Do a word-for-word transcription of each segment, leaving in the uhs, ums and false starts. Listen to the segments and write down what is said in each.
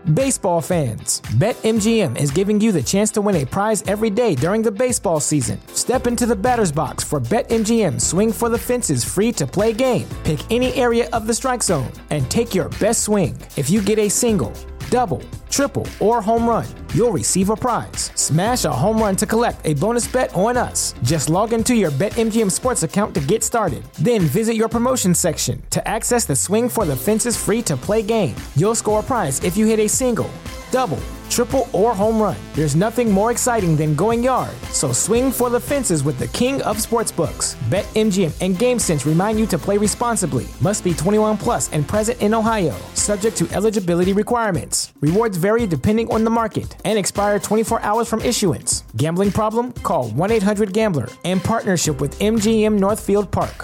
Baseball fans, BetMGM is giving you the chance to win a prize every day during the baseball season. Step into the batter's box for BetMGM Swing for the Fences free-to-play game. Pick any area of the strike zone and take your best swing. If you get a single, double, triple, or home run, you'll receive a prize. Smash a home run to collect a bonus bet on us. Just log into your BetMGM Sports account to get started. Then visit your promotion section to access the Swing for the Fences free-to-play game. You'll score a prize if you hit a single, double, triple, or home run. There's nothing more exciting than going yard, so swing for the fences with the king of sportsbooks. BetMGM and GameSense remind you to play responsibly. Must be twenty-one plus and present in Ohio, subject to eligibility requirements. Rewards vary depending on the market and expire twenty-four hours from issuance. Gambling problem? Call one eight hundred gambler in partnership with M G M Northfield Park.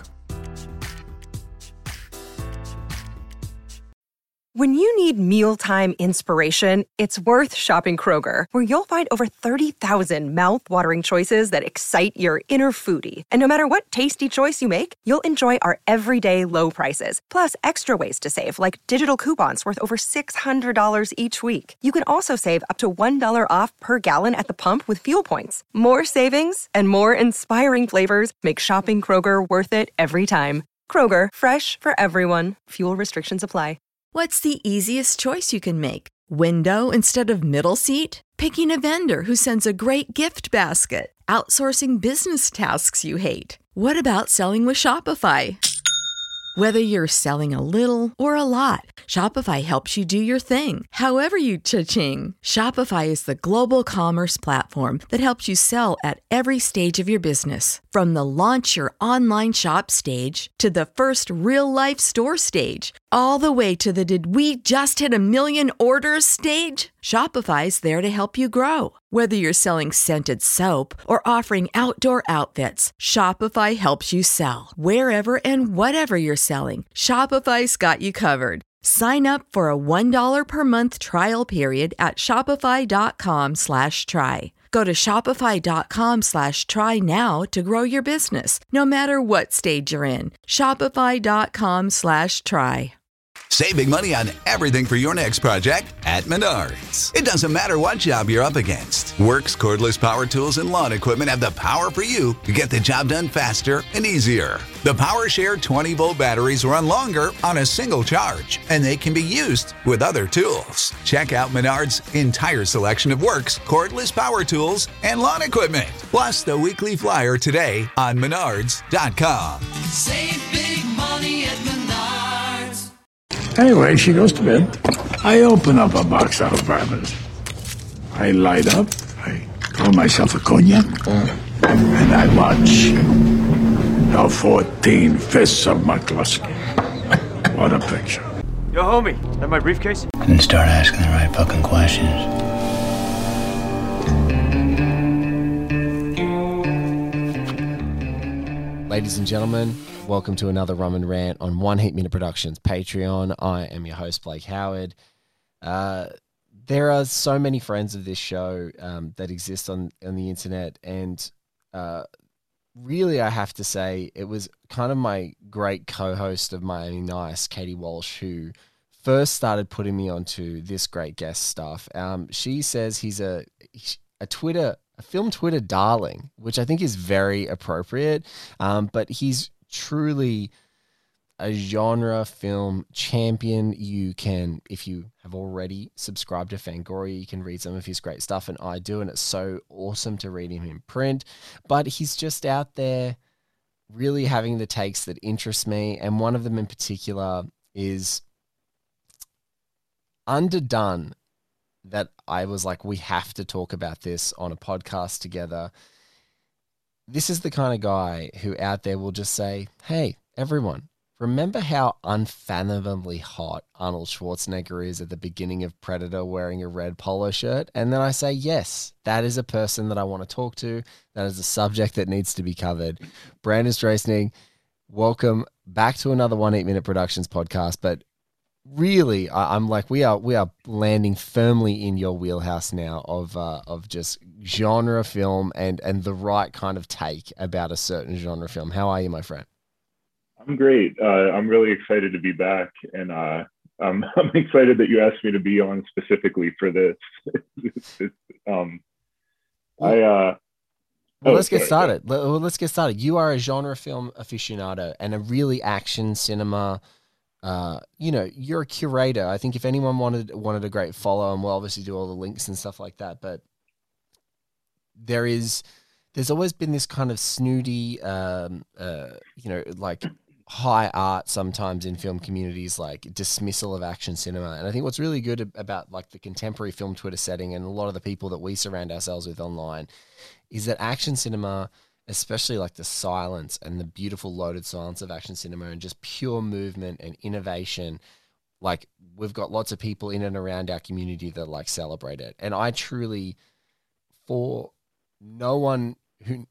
When you need mealtime inspiration, it's worth shopping Kroger, where you'll find over thirty thousand mouth-watering choices that excite your inner foodie. And no matter what tasty choice you make, you'll enjoy our everyday low prices, plus extra ways to save, like digital coupons worth over six hundred dollars each week. You can also save up to one dollar off per gallon at the pump with fuel points. More savings and more inspiring flavors make shopping Kroger worth it every time. Kroger, fresh for everyone. Fuel restrictions apply. What's the easiest choice you can make? Window instead of middle seat? Picking a vendor who sends a great gift basket? Outsourcing business tasks you hate? What about selling with Shopify? Whether you're selling a little or a lot, Shopify helps you do your thing, however you cha-ching. Shopify is the global commerce platform that helps you sell at every stage of your business. From the launch your online shop stage to the first real-life store stage, all the way to the did we just hit a million orders stage. Shopify's there to help you grow. Whether you're selling scented soap or offering outdoor outfits, Shopify helps you sell. Wherever and whatever you're selling, Shopify's got you covered. Sign up for a one dollar per month trial period at shopify.com slash try. Go to shopify.com slash try now to grow your business, no matter what stage you're in. Shopify.com slash try. Save big money on everything for your next project at Menards. It doesn't matter what job you're up against. Works, cordless power tools, and lawn equipment have the power for you to get the job done faster and easier. The PowerShare twenty-volt batteries run longer on a single charge, and they can be used with other tools. Check out Menards' entire selection of Works, cordless power tools, and lawn equipment. Plus the weekly flyer today on menards dot com. Save big money at Menards. Anyway, she goes to bed. I open up a box of apartments. I light up. I call myself a cognac. And I watch the fourteen fists of McCluskey. What a picture. Yo, homie, is that my briefcase? And start asking the right fucking questions. Ladies and gentlemen, welcome to another Rum and Rant on One Heat Minute Productions Patreon. I am your host, Blake Howard. Uh, there are so many friends of this show um, that exist on, on the internet, and uh, really I have to say it was kind of my great co-host of Miami Nice, Katie Walsh, who first started putting me onto this great guest stuff. Um, she says he's a a Twitter, a film Twitter darling, which I think is very appropriate, um, but he's truly a genre film champion. You can, if you have already subscribed to Fangoria, you can read some of his great stuff, and I do, and it's so awesome to read him in print. But he's just out there really having the takes that interest me, and one of them in particular is Underdone, that I was like, we have to talk about this on a podcast together. This is the kind of guy who out there will just say, hey, everyone, remember how unfathomably hot Arnold Schwarzenegger is at the beginning of Predator wearing a red polo shirt? And then I say, yes, that is a person that I want to talk to. That is a subject that needs to be covered. Brandon Straisnig, welcome back to another One Eight Minute Productions podcast. But really, I, I'm like, we are we are landing firmly in your wheelhouse now of uh, of just genre film and and the right kind of take about a certain genre film. How are you, my friend? I'm great. Uh, I'm really excited to be back, and uh, um, I'm excited that you asked me to be on specifically for this. um, I uh, well, oh, let's get sorry, started. Let, well, let's get started. You are a genre film aficionado and a really action cinema. Uh, you know, you're a curator. I think if anyone wanted wanted a great follow, and we'll obviously do all the links and stuff like that. But there is, there's always been this kind of snooty, um, uh, you know, like high art sometimes in film communities, like dismissal of action cinema. And I think what's really good about like the contemporary film Twitter setting and a lot of the people that we surround ourselves with online is that action cinema, especially like the silence and the beautiful loaded silence of action cinema and just pure movement and innovation, like we've got lots of people in and around our community that like celebrate it. And I truly, for no one who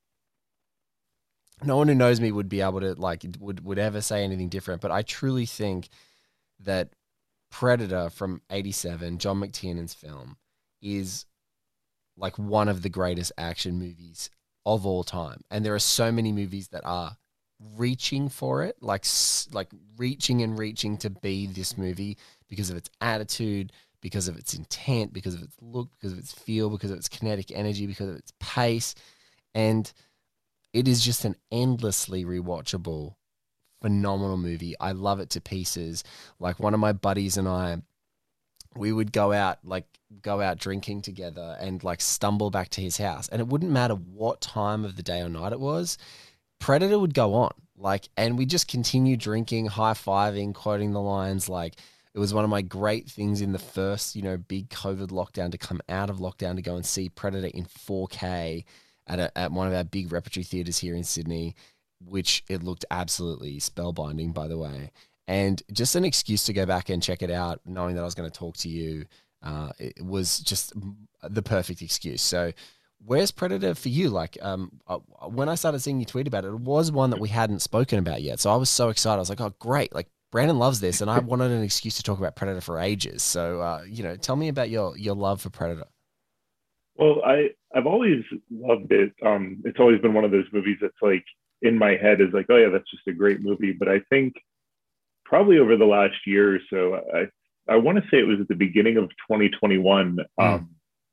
no one who knows me would be able to like would would ever say anything different, but I truly think that Predator from eighty-seven, John McTiernan's film, is like one of the greatest action movies of all time. And there are so many movies that are reaching for it, like like reaching and reaching to be this movie because of its attitude, because of its intent, because of its look, because of its feel, because of its kinetic energy, because of its pace. And it is just an endlessly rewatchable, phenomenal movie. I love it to pieces. Like one of my buddies and I, we would go out, like go out drinking together and like stumble back to his house. And it wouldn't matter what time of the day or night it was, Predator would go on. Like, and we just continue drinking, high-fiving, quoting the lines. Like, it was one of my great things in the first, you know, big COVID lockdown to come out of lockdown to go and see Predator in four K at a, at one of our big repertory theaters here in Sydney, which it looked absolutely spellbinding, by the way. And just an excuse to go back and check it out, knowing that I was going to talk to you, uh, it was just the perfect excuse. So where's Predator for you? Like, um, when I started seeing you tweet about it, it was one that we hadn't spoken about yet. So I was so excited. I was like, oh, great. Like, Brandon loves this. And I wanted an excuse to talk about Predator for ages. So, uh, you know, tell me about your, your love for Predator. Well, I, I've always loved it. Um, it's always been one of those movies that's like in my head is like, oh yeah, that's just a great movie. But I think probably over the last year or so, I, I want to say it was at the beginning of twenty twenty-one. Mm. Um,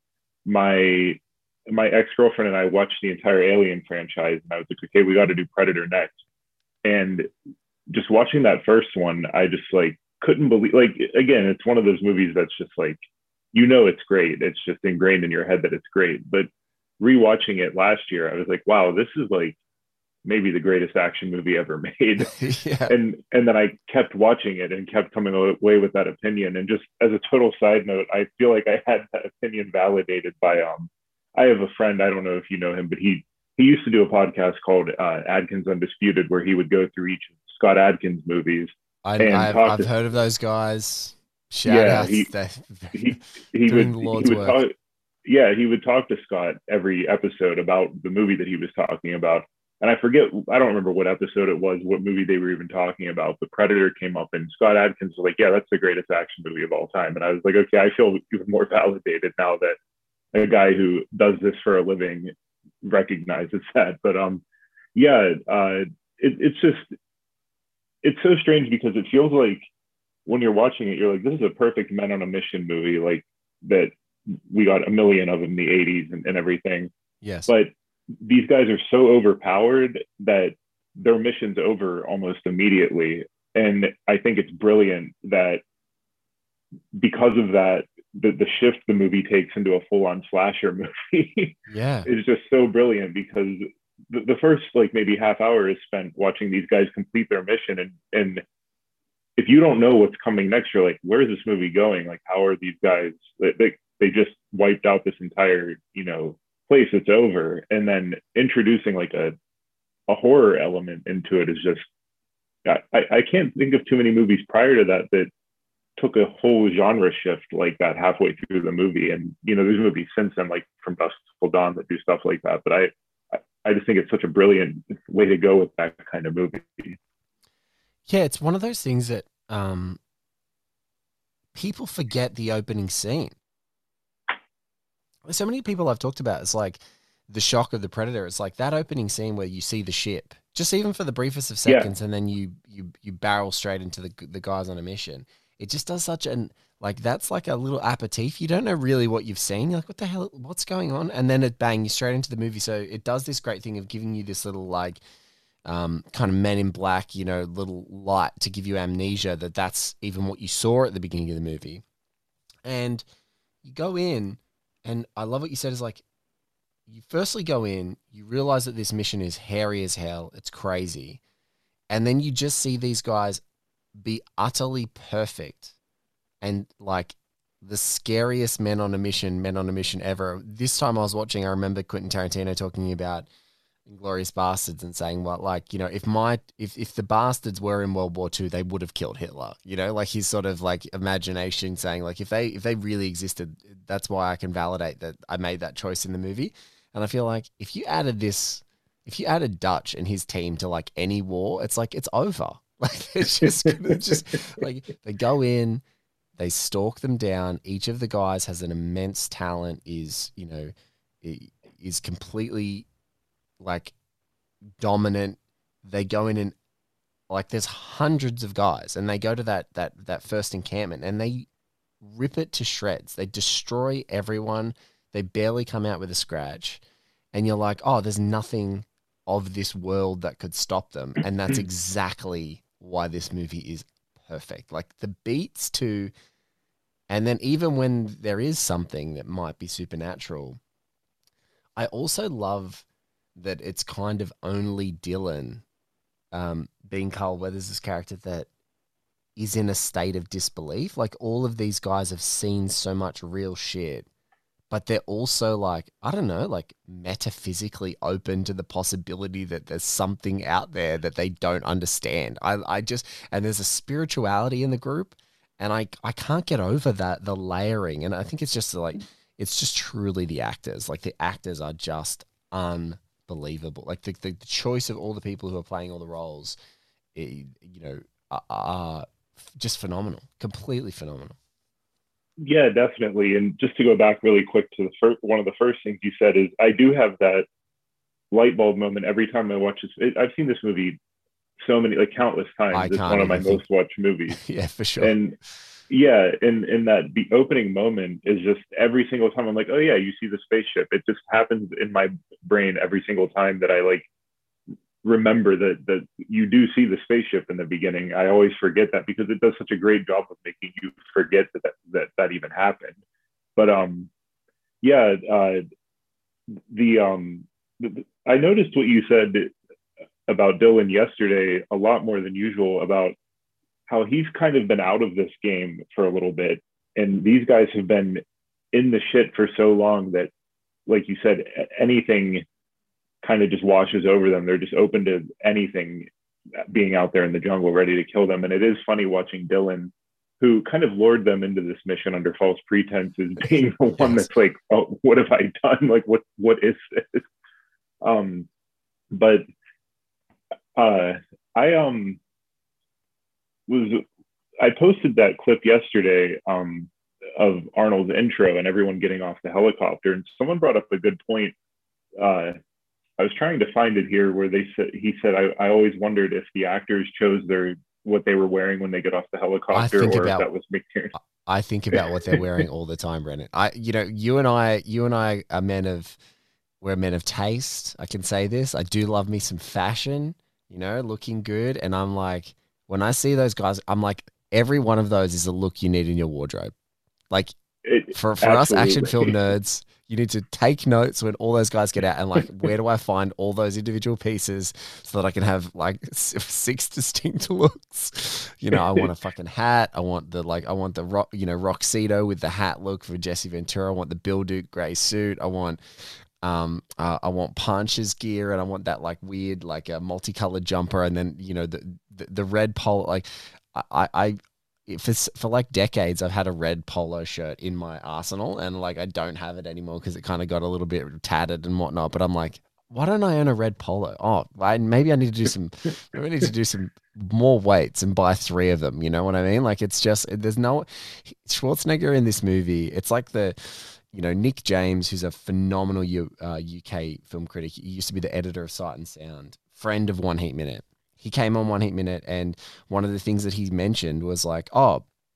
my, my ex-girlfriend and I watched the entire Alien franchise and I was like, okay, we got to do Predator next. And just watching that first one, I just like couldn't believe, like, again, it's one of those movies that's just like, you know, it's great. It's just ingrained in your head that it's great. But rewatching it last year, I was like, wow, this is like maybe the greatest action movie ever made. yeah. And and then I kept watching it and kept coming away with that opinion. And just as a total side note, I feel like I had that opinion validated by, um, I have a friend, I don't know if you know him, but he, he used to do a podcast called uh, Adkins Undisputed, where he would go through each of Scott Adkins movies. I, I've, I've to, heard of those guys. Shout yeah, out. he, he, he would, he would talk, yeah, he would talk to Scott every episode about the movie that he was talking about. And I forget, I don't remember what episode it was, what movie they were even talking about. The Predator came up and Scott Adkins was like, yeah, that's the greatest action movie of all time. And I was like, okay, I feel even more validated now that a guy who does this for a living recognizes that. But um, yeah, uh, it, it's just, it's so strange because it feels like when you're watching it, you're like, this is a perfect men on a mission movie, like that we got a million of in the eighties and, and everything. Yes. But these guys are so overpowered that their mission's over almost immediately. And I think it's brilliant that because of that, the, the shift the movie takes into a full-on slasher movie yeah. is just so brilliant because the, the first like maybe half hour is spent watching these guys complete their mission. And, and if you don't know what's coming next, you're like, where is this movie going? Like, how are these guys, they, they, they just wiped out this entire, you know, place. It's over. And then introducing like a, a horror element into it is just, I, I can't think of too many movies prior to that that took a whole genre shift like that halfway through the movie. And, you know, there's movies since then, like From Dusk Till Dawn, that do stuff like that. But I, I just think it's such a brilliant way to go with that kind of movie. Yeah, it's one of those things that um, people forget the opening scene. There's so many people I've talked about. It's like the shock of the Predator. It's like that opening scene where you see the ship, just even for the briefest of seconds, yeah. and then you you you barrel straight into the the guys on a mission. it just does such an, like, that's like a little aperitif. You don't know really what you've seen. You're like, what the hell, what's going on? And then it bang, you straight into the movie. So it does this great thing of giving you this little like um, kind of Men in Black, you know, little light to give you amnesia that that's even what you saw at the beginning of the movie. And you go in, and I love what you said is like, you firstly go in, you realize that this mission is hairy as hell. It's crazy. And then you just see these guys be utterly perfect and like the scariest men on a mission, men on a mission ever. This time I was watching, I remember Quentin Tarantino talking about Inglourious Bastards and saying, well, like, you know, if my, if, if the bastards were in World War Two, they would have killed Hitler, you know, like his sort of like imagination saying like, if they, if they really existed, that's why I can validate that I made that choice in the movie. And I feel like if you added this, if you added Dutch and his team to like any war, it's like, it's over. Like it's just, it's just like they go in, they stalk them down. Each of the guys has an immense talent, is, you know, is completely like dominant. They go in and like there's hundreds of guys and they go to that, that, that first encampment and they rip it to shreds. They destroy everyone. They barely come out with a scratch. And you're like, oh, there's nothing of this world that could stop them. And that's exactly why this movie is perfect. Like the beats to, and then even when there is something that might be supernatural, I also love that it's kind of only Dylan, um, being Carl Weathers' character, that is in a state of disbelief. Like all of these guys have seen so much real shit, but they're also like, I don't know, like metaphysically open to the possibility that there's something out there that they don't understand. I, I just, and there's a spirituality in the group, and I, I can't get over that, the layering. And I think it's just like, it's just truly the actors. Like the actors are just unbelievable. Like the, the, the choice of all the people who are playing all the roles, it, you know, are, are just phenomenal, completely phenomenal. Yeah, definitely. And just to go back really quick to the first, one of the first things you said is I do have that light bulb moment every time I watch this. It, I've seen this movie so many, like countless times. I it's one of my think... most watched movies. Yeah, for sure. And yeah, in, in that the opening moment is just every single time I'm like, oh yeah, you see the spaceship. It just happens in my brain every single time that I like remember that that you do see the spaceship in the beginning. I always forget that because it does such a great job of making you forget that that, that, that even happened. But um, yeah, uh, the um, the, I noticed what you said about Dylan yesterday a lot more than usual about how he's kind of been out of this game for a little bit, and these guys have been in the shit for so long that, like you said, anything kind of just washes over them. They're just open to anything being out there in the jungle, ready to kill them. And it is funny watching Dylan, who kind of lured them into this mission under false pretenses, being the one yes. that's like, oh, what have I done? Like, what, what is this? Um, but uh, I um was, I posted that clip yesterday um, of Arnold's intro and everyone getting off the helicopter. And someone brought up a good point. Uh, I was trying to find it here where they said, he said, I, I always wondered if the actors chose their, what they were wearing when they get off the helicopter, or about, if that was McTiernan. I think about what they're wearing all the time, Brennan. I, you know, you and I, you and I are men of, we're men of taste. I can say this. I do love me some fashion, you know, looking good. And I'm like, when I see those guys, I'm like, every one of those is a look you need in your wardrobe. Like it, for, for us action film nerds, you need to take notes when all those guys get out and like, where do I find all those individual pieces so that I can have like six distinct looks? You know, I want a fucking hat. I want the, like, I want the rock, you know, Roxito with the hat look for Jesse Ventura. I want the Bill Duke gray suit. I want, um, uh, I want Punch's gear, and I want that like weird, like a multicolored jumper. And then, you know, the, the, the red polo, like I, I, For, for like decades, I've had a red polo shirt in my arsenal, and like I don't have it anymore because it kind of got a little bit tattered and whatnot. But I'm like, why don't I own a red polo? Oh, I, maybe I need to do some. Maybe I need to do some more weights and buy three of them. You know what I mean? Like it's just there's no Schwarzenegger in this movie. It's like the, you know, Nick James, who's a phenomenal U, uh, U K film critic. He used to be the editor of Sight and Sound, friend of One Heat Minute. He came on One Heat Minute, and one of the things that he mentioned was like, oh,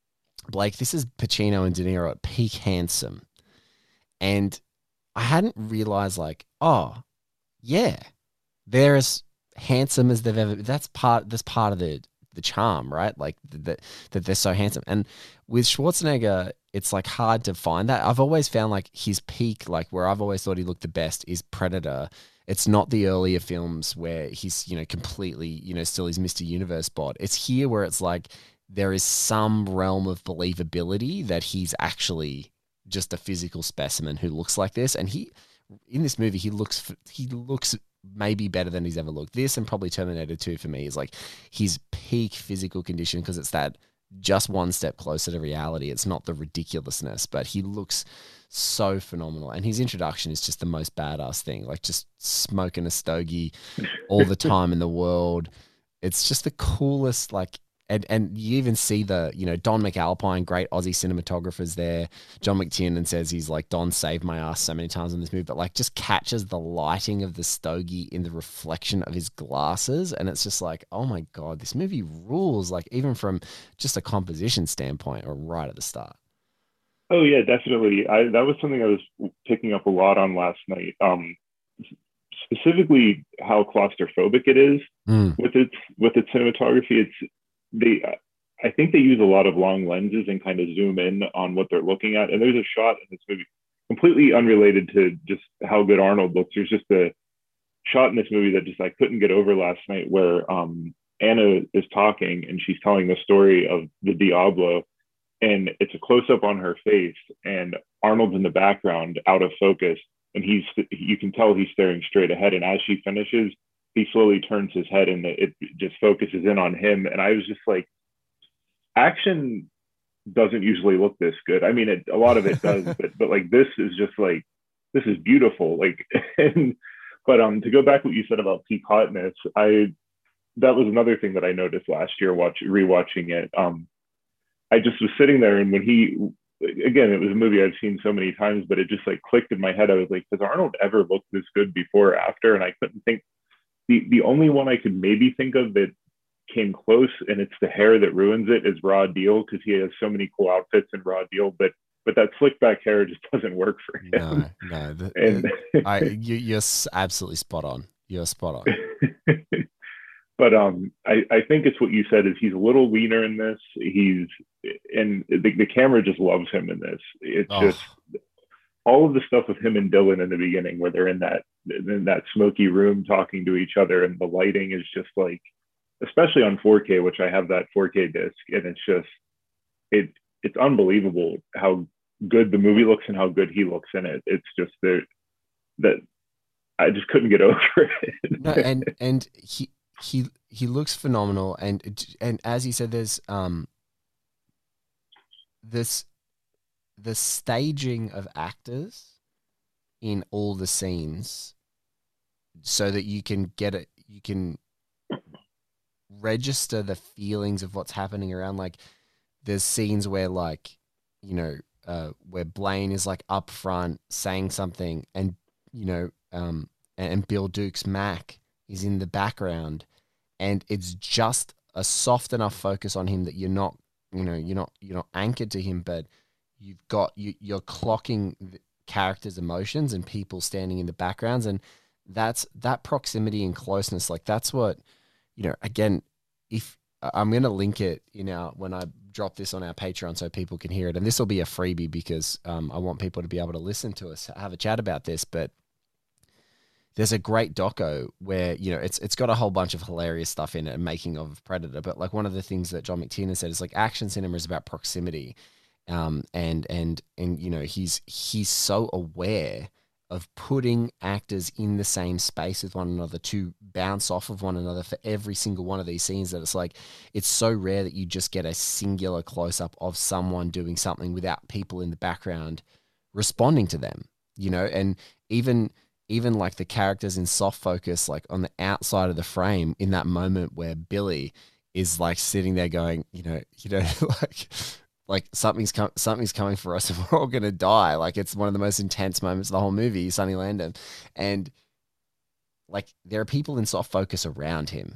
Blake, this is Pacino and De Niro at peak handsome. And I hadn't realized, like, oh, yeah, they're as handsome as they've ever. That's part. That's part of the the charm, right? Like that that they're so handsome. And with Schwarzenegger, it's like hard to find that. I've always found like his peak, like where I've always thought he looked the best, is Predator. It's not the earlier films where he's, you know, completely, you know, still his Mister Universe bod. It's here where it's like there is some realm of believability that he's actually just a physical specimen who looks like this. And he, in this movie, he looks, he looks maybe better than he's ever looked. This and probably Terminator two for me is like his peak physical condition, because it's that just one step closer to reality. It's not the ridiculousness, but he looks so phenomenal. And his introduction is just the most badass thing, like just smoking a stogie all the time in the world. It's just the coolest, like, and, and you even see the, you know, Don McAlpine, great Aussie cinematographers there. John McTiernan says he's like, Don saved my ass so many times in this movie, but like just catches the lighting of the stogie in the reflection of his glasses. And it's just like, oh my God, this movie rules, like even from just a composition standpoint or right at the start. Oh yeah, definitely. I, that was something I was picking up a lot on last night. Um, specifically how claustrophobic it is mm. with its, with its cinematography. It's, they, I think they use a lot of long lenses and kind of zoom in on what they're looking at. And there's a shot in this movie completely unrelated to just how good Arnold looks. There's just a shot in this movie that just I couldn't get over last night, where um, Anna is talking and she's telling the story of the Diablo, and it's a close up on her face, and Arnold's in the background out of focus, and he's, you can tell he's staring straight ahead. And as she finishes, he slowly turns his head and it just focuses in on him. And I was just like, action doesn't usually look this good. I mean, it, a lot of it does, but, but like, this is just like, this is beautiful. Like, and, but um, to go back what you said about peak hotness, I, that was another thing that I noticed last year, watch, rewatching it. Um, I just was sitting there, and when he, again, it was a movie I've seen so many times, but it just like clicked in my head. I was like, has Arnold ever looked this good before or after? And I couldn't think. The, the only one I could maybe think of that came close, and it's the hair that ruins it, is Raw Deal, because he has so many cool outfits in Raw Deal, but but that slick back hair just doesn't work for him. No, no. The, and, the, I, you, you're absolutely spot on. You're spot on. But um, I, I think it's what you said, is he's a little leaner in this. He's, and the, the camera just loves him in this. It's oh. just all of the stuff with him and Dylan in the beginning, where they're in that in that smoky room talking to each other, and the lighting is just like, especially on four K, which I have that four K disc, and it's just it it's unbelievable how good the movie looks and how good he looks in it. It's just that that I just couldn't get over it. No, and and he he he looks phenomenal, and and as you said, there's um this the staging of actors in all the scenes, so that you can get it, you can register the feelings of what's happening around. Like there's scenes where, like, you know, uh, where Blaine is like up front saying something, and you know, um, and Bill Duke's Mac is in the background, and it's just a soft enough focus on him that you're not, you know, you're not, you're not anchored to him, but you've got, you, you're clocking the characters' emotions and people standing in the backgrounds. And that's that proximity and closeness. Like that's what, you know, again, if I'm going to link it in our, when I drop this on our Patreon so people can hear it, and this will be a freebie because um, I want people to be able to listen to us, have a chat about this, but there's a great doco where, you know, it's it's got a whole bunch of hilarious stuff in it, and making of Predator. But like one of the things that John McTiernan said is like action cinema is about proximity. Um, and, and, and, you know, he's, he's so aware of putting actors in the same space with one another to bounce off of one another for every single one of these scenes, that it's like, it's so rare that you just get a singular close up of someone doing something without people in the background responding to them, you know. And even, even like the characters in soft focus, like on the outside of the frame, in that moment where Billy is like sitting there going, you know, you know, like, like something's com- something's coming for us and we're all going to die. Like it's one of the most intense moments of the whole movie, Sonny Landham. And like there are people in soft focus around him,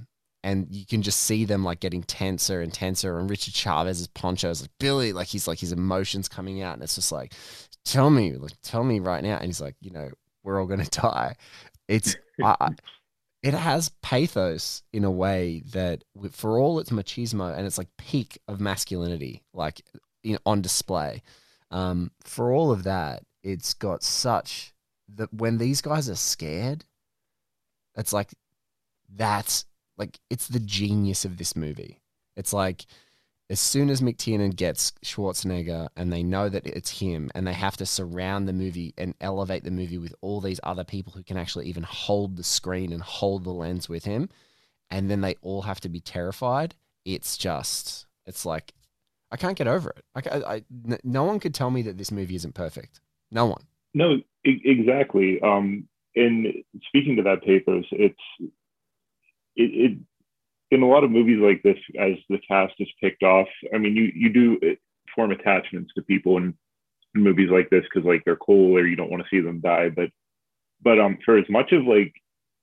and you can just see them like getting tenser and tenser. And Richard Chavez's poncho is like, Billy, like he's like his emotions coming out, and it's just like, tell me, like tell me right now. And he's like, you know, we're all gonna die. It's I, I, it has pathos in a way that, for all its machismo and it's like peak of masculinity, like you know, on display. Um, for all of that, it's got such that when these guys are scared, it's like that's like it's the genius of this movie. It's like as soon as McTiernan gets Schwarzenegger and they know that it's him, and they have to surround the movie and elevate the movie with all these other people who can actually even hold the screen and hold the lens with him, and then they all have to be terrified. It's just, it's like, I can't get over it. Like, I, I, no one could tell me that this movie isn't perfect. No one. No, e- exactly. Um, and speaking to that pathos, it's, it, it in a lot of movies like this, as the cast is picked off, I mean, you, you do form attachments to people in, in movies like this because like they're cool or you don't want to see them die. But, but um, for as much of like,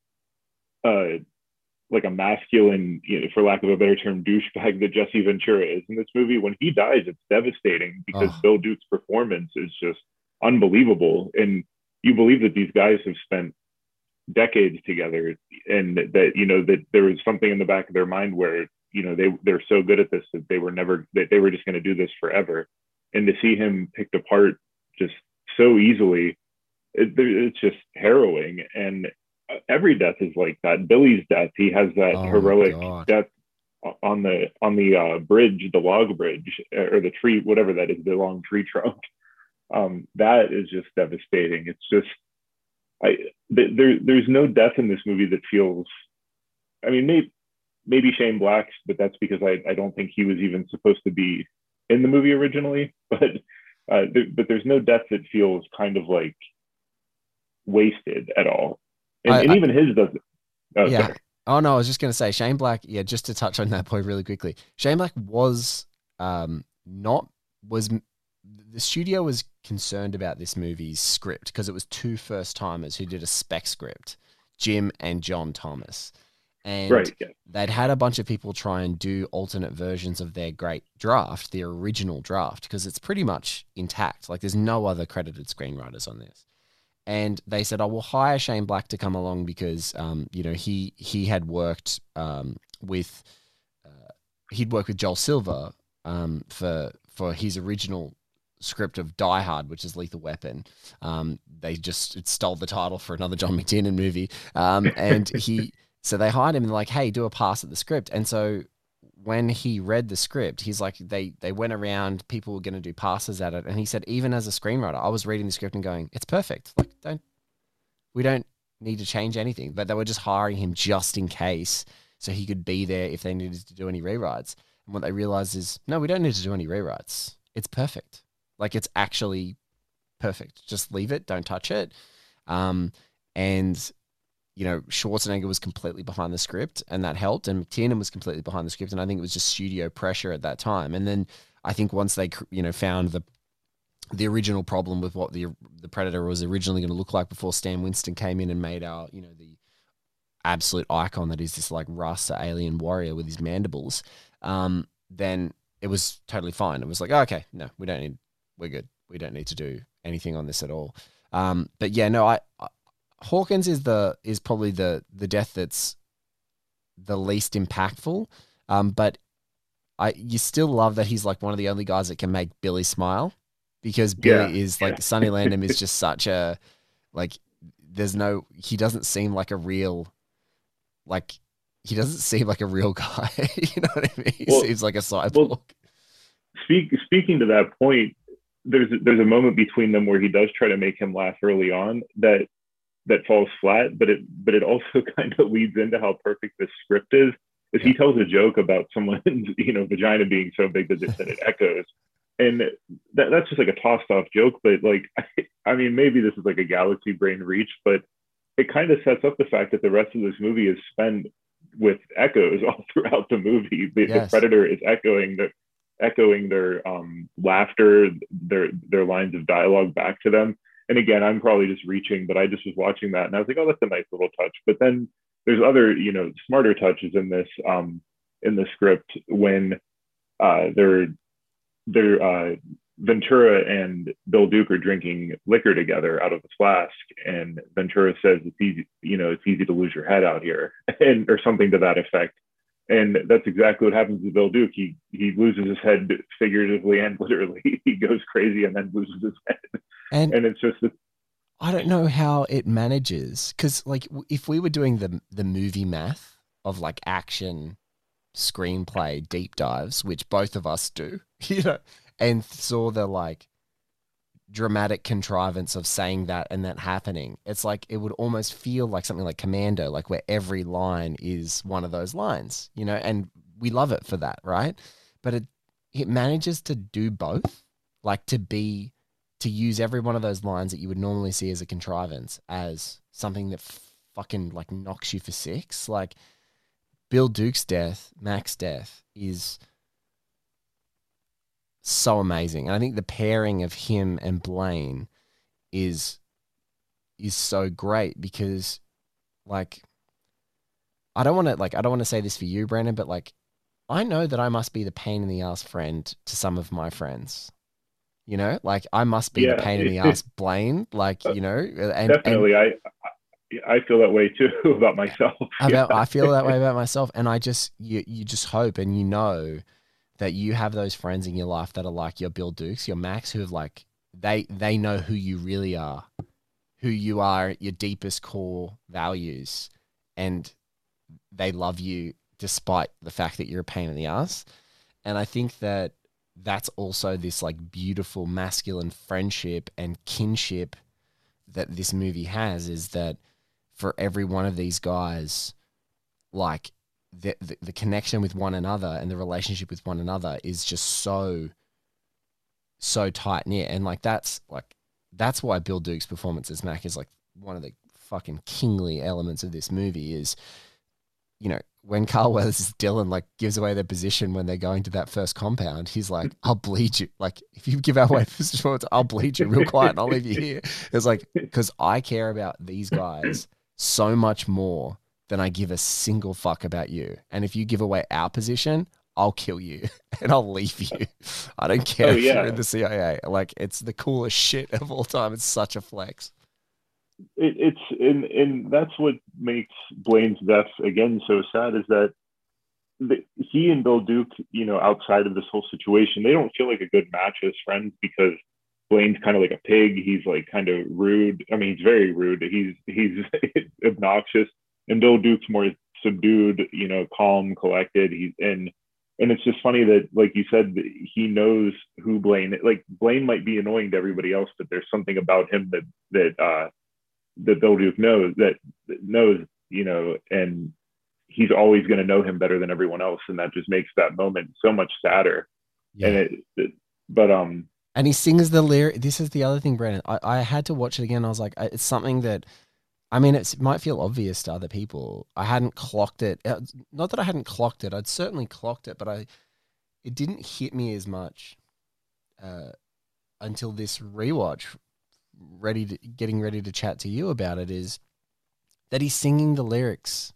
uh, like a masculine, you know, for lack of a better term, douchebag that Jesse Ventura is in this movie, when he dies, it's devastating because oh. Bill Duke's performance is just unbelievable. And you believe that these guys have spent decades together, and that, you know, that there was something in the back of their mind where, you know, they they're so good at this that they were never, that they were just going to do this forever. And to see him picked apart just so easily, it, it's just harrowing. And every death is like that. Billy's death, he has that oh heroic death on the on the uh, bridge, the log bridge, or the tree, whatever that is, the long tree trunk. Um, that is just devastating. It's just, I th- there there's no death in this movie that feels. I mean, maybe maybe Shane Black's, but that's because I I don't think he was even supposed to be in the movie originally. But uh, there, but there's no death that feels kind of like wasted at all. And, I, and even his doesn't. Oh, yeah. Sorry. Oh no, I was just going to say Shane Black. Yeah, just to touch on that point really quickly. Shane Black was um not was the studio was concerned about this movie's script because it was two first timers who did a spec script, Jim and John Thomas, and right, yeah. they'd had a bunch of people try and do alternate versions of their great draft, their original draft, because it's pretty much intact. Like there's no other credited screenwriters on this. And they said, "Oh, we'll hire Shane Black to come along because, um, you know, he he had worked um, with uh, he'd worked with Joel Silver um, for for his original script of Die Hard, which is Lethal Weapon. Um, they just it stole the title for another John McTiernan movie, um, and he so they hired him and they're like, hey, do a pass at the script. And so when he read the script, he's like, they they went around, people were going to do passes at it, and he said, even as a screenwriter, I was reading the script and going, it's perfect. Like, don't we don't need to change anything. But they were just hiring him just in case, so he could be there if they needed to do any rewrites. And what they realized is, no, we don't need to do any rewrites. It's perfect. Like, it's actually perfect. Just leave it. Don't touch it. Um, and you know, Schwarzenegger was completely behind the script, and that helped. And McTiernan was completely behind the script, and I think it was just studio pressure at that time. And then I think once they, you know, found the the original problem with what the the Predator was originally going to look like before Stan Winston came in and made our, you know, the absolute icon that is this like Rasta alien warrior with his mandibles, um, then it was totally fine. It was like, oh, okay, no, we don't need, we're good. We don't need to do anything on this at all. Um, but yeah, no, I, I Hawkins is the is probably the the death that's the least impactful, um, but I you still love that he's like one of the only guys that can make Billy smile, because Billy yeah. is like yeah. Sonny Landham is just such a like there's no he doesn't seem like a real like he doesn't seem like a real guy. You know what I mean? He well, seems like a cyborg. Well, speak, speaking to that point, there's there's a moment between them where he does try to make him laugh early on that. that falls flat, but it but it also kind of leads into how perfect this script is. Is he tells a joke about someone's, you know, vagina being so big that it, that it echoes, and that, that's just like a tossed off joke. But like, I, I mean, maybe this is like a galaxy brain reach, but it kind of sets up the fact that the rest of this movie is spent with echoes all throughout the movie. The, yes. the Predator is echoing the echoing their um, laughter, their their lines of dialogue back to them. and again, I'm probably just reaching, but I just was watching that and I was like, oh, that's a nice little touch. But then there's other, you know, smarter touches in this, um, in the script when uh, they're, they're, uh, Ventura and Bill Duke are drinking liquor together out of a flask, and Ventura says it's easy, you know, it's easy to lose your head out here, and or something to that effect. And that's exactly what happens to Bill Duke. He he loses his head figuratively and literally. He goes crazy and then loses his head. And, and it's just this, I don't know how it manages, because like if we were doing the the movie math of like action, screenplay, deep dives, which both of us do, you know, and saw the like dramatic contrivance of saying that and that happening, it's like it would almost feel like something like Commando, like where every line is one of those lines, you know, and we love it for that, right? But it it manages to do both, like to be to use every one of those lines that you would normally see as a contrivance as something that fucking like knocks you for six. Like Bill Duke's death, Mac's death is so amazing. And I think the pairing of him and Blaine is is so great because like I don't want to like I don't want to say this for you, Brandon, but like I know that I must be the pain in the ass friend to some of my friends. You know, like I must be yeah. the pain in the ass Blaine, like, you know, and definitely and, I I feel that way too about myself. About yeah. I feel that way about myself, and I just you you just hope and you know that you have those friends in your life that are like your Bill Dukes, your Macs, who have like, they, they know who you really are, who you are, your deepest core values, and they love you despite the fact that you're a pain in the ass. And I think that that's also this like beautiful masculine friendship and kinship that this movie has, is that for every one of these guys, like, The, the the connection with one another and the relationship with one another is just so so tight knit, and like that's like that's why Bill Duke's performance as Mac is like one of the fucking kingly elements of this movie. Is, you know, when Carl Weathers' Dylan like gives away their position when they're going to that first compound, he's like, I'll bleed you, like if you give away position, I'll bleed you real quiet and I'll leave you here. It's like, because I care about these guys so much more than I give a single fuck about you. And if you give away our position, I'll kill you and I'll leave you. I don't care oh, yeah. if you're in the C I A. Like, it's the coolest shit of all time. It's such a flex. It, it's and and that's what makes Blaine's death again so sad, is that the, he and Bill Duke, you know, outside of this whole situation, they don't feel like a good match as friends, because Blaine's kind of like a pig. He's like kind of rude. I mean, he's very rude. He's he's obnoxious. And Bill Duke's more subdued, you know, calm, collected. He's and and it's just funny that, like you said, he knows who Blaine. Like Blaine might be annoying to everybody else, but there's something about him that that uh, that Bill Duke knows that, that knows, you know, and he's always going to know him better than everyone else, and that just makes that moment so much sadder. Yeah. And it, it, but um, and he sings the lyric. This is the other thing, Brandon. I I had to watch it again. I was like, it's something that. I mean, it's, it might feel obvious to other people. I hadn't clocked it. Not that I hadn't clocked it. I'd certainly clocked it, but I, it didn't hit me as much uh, until this rewatch. Ready to getting ready to chat to you about it, is that he's singing the lyrics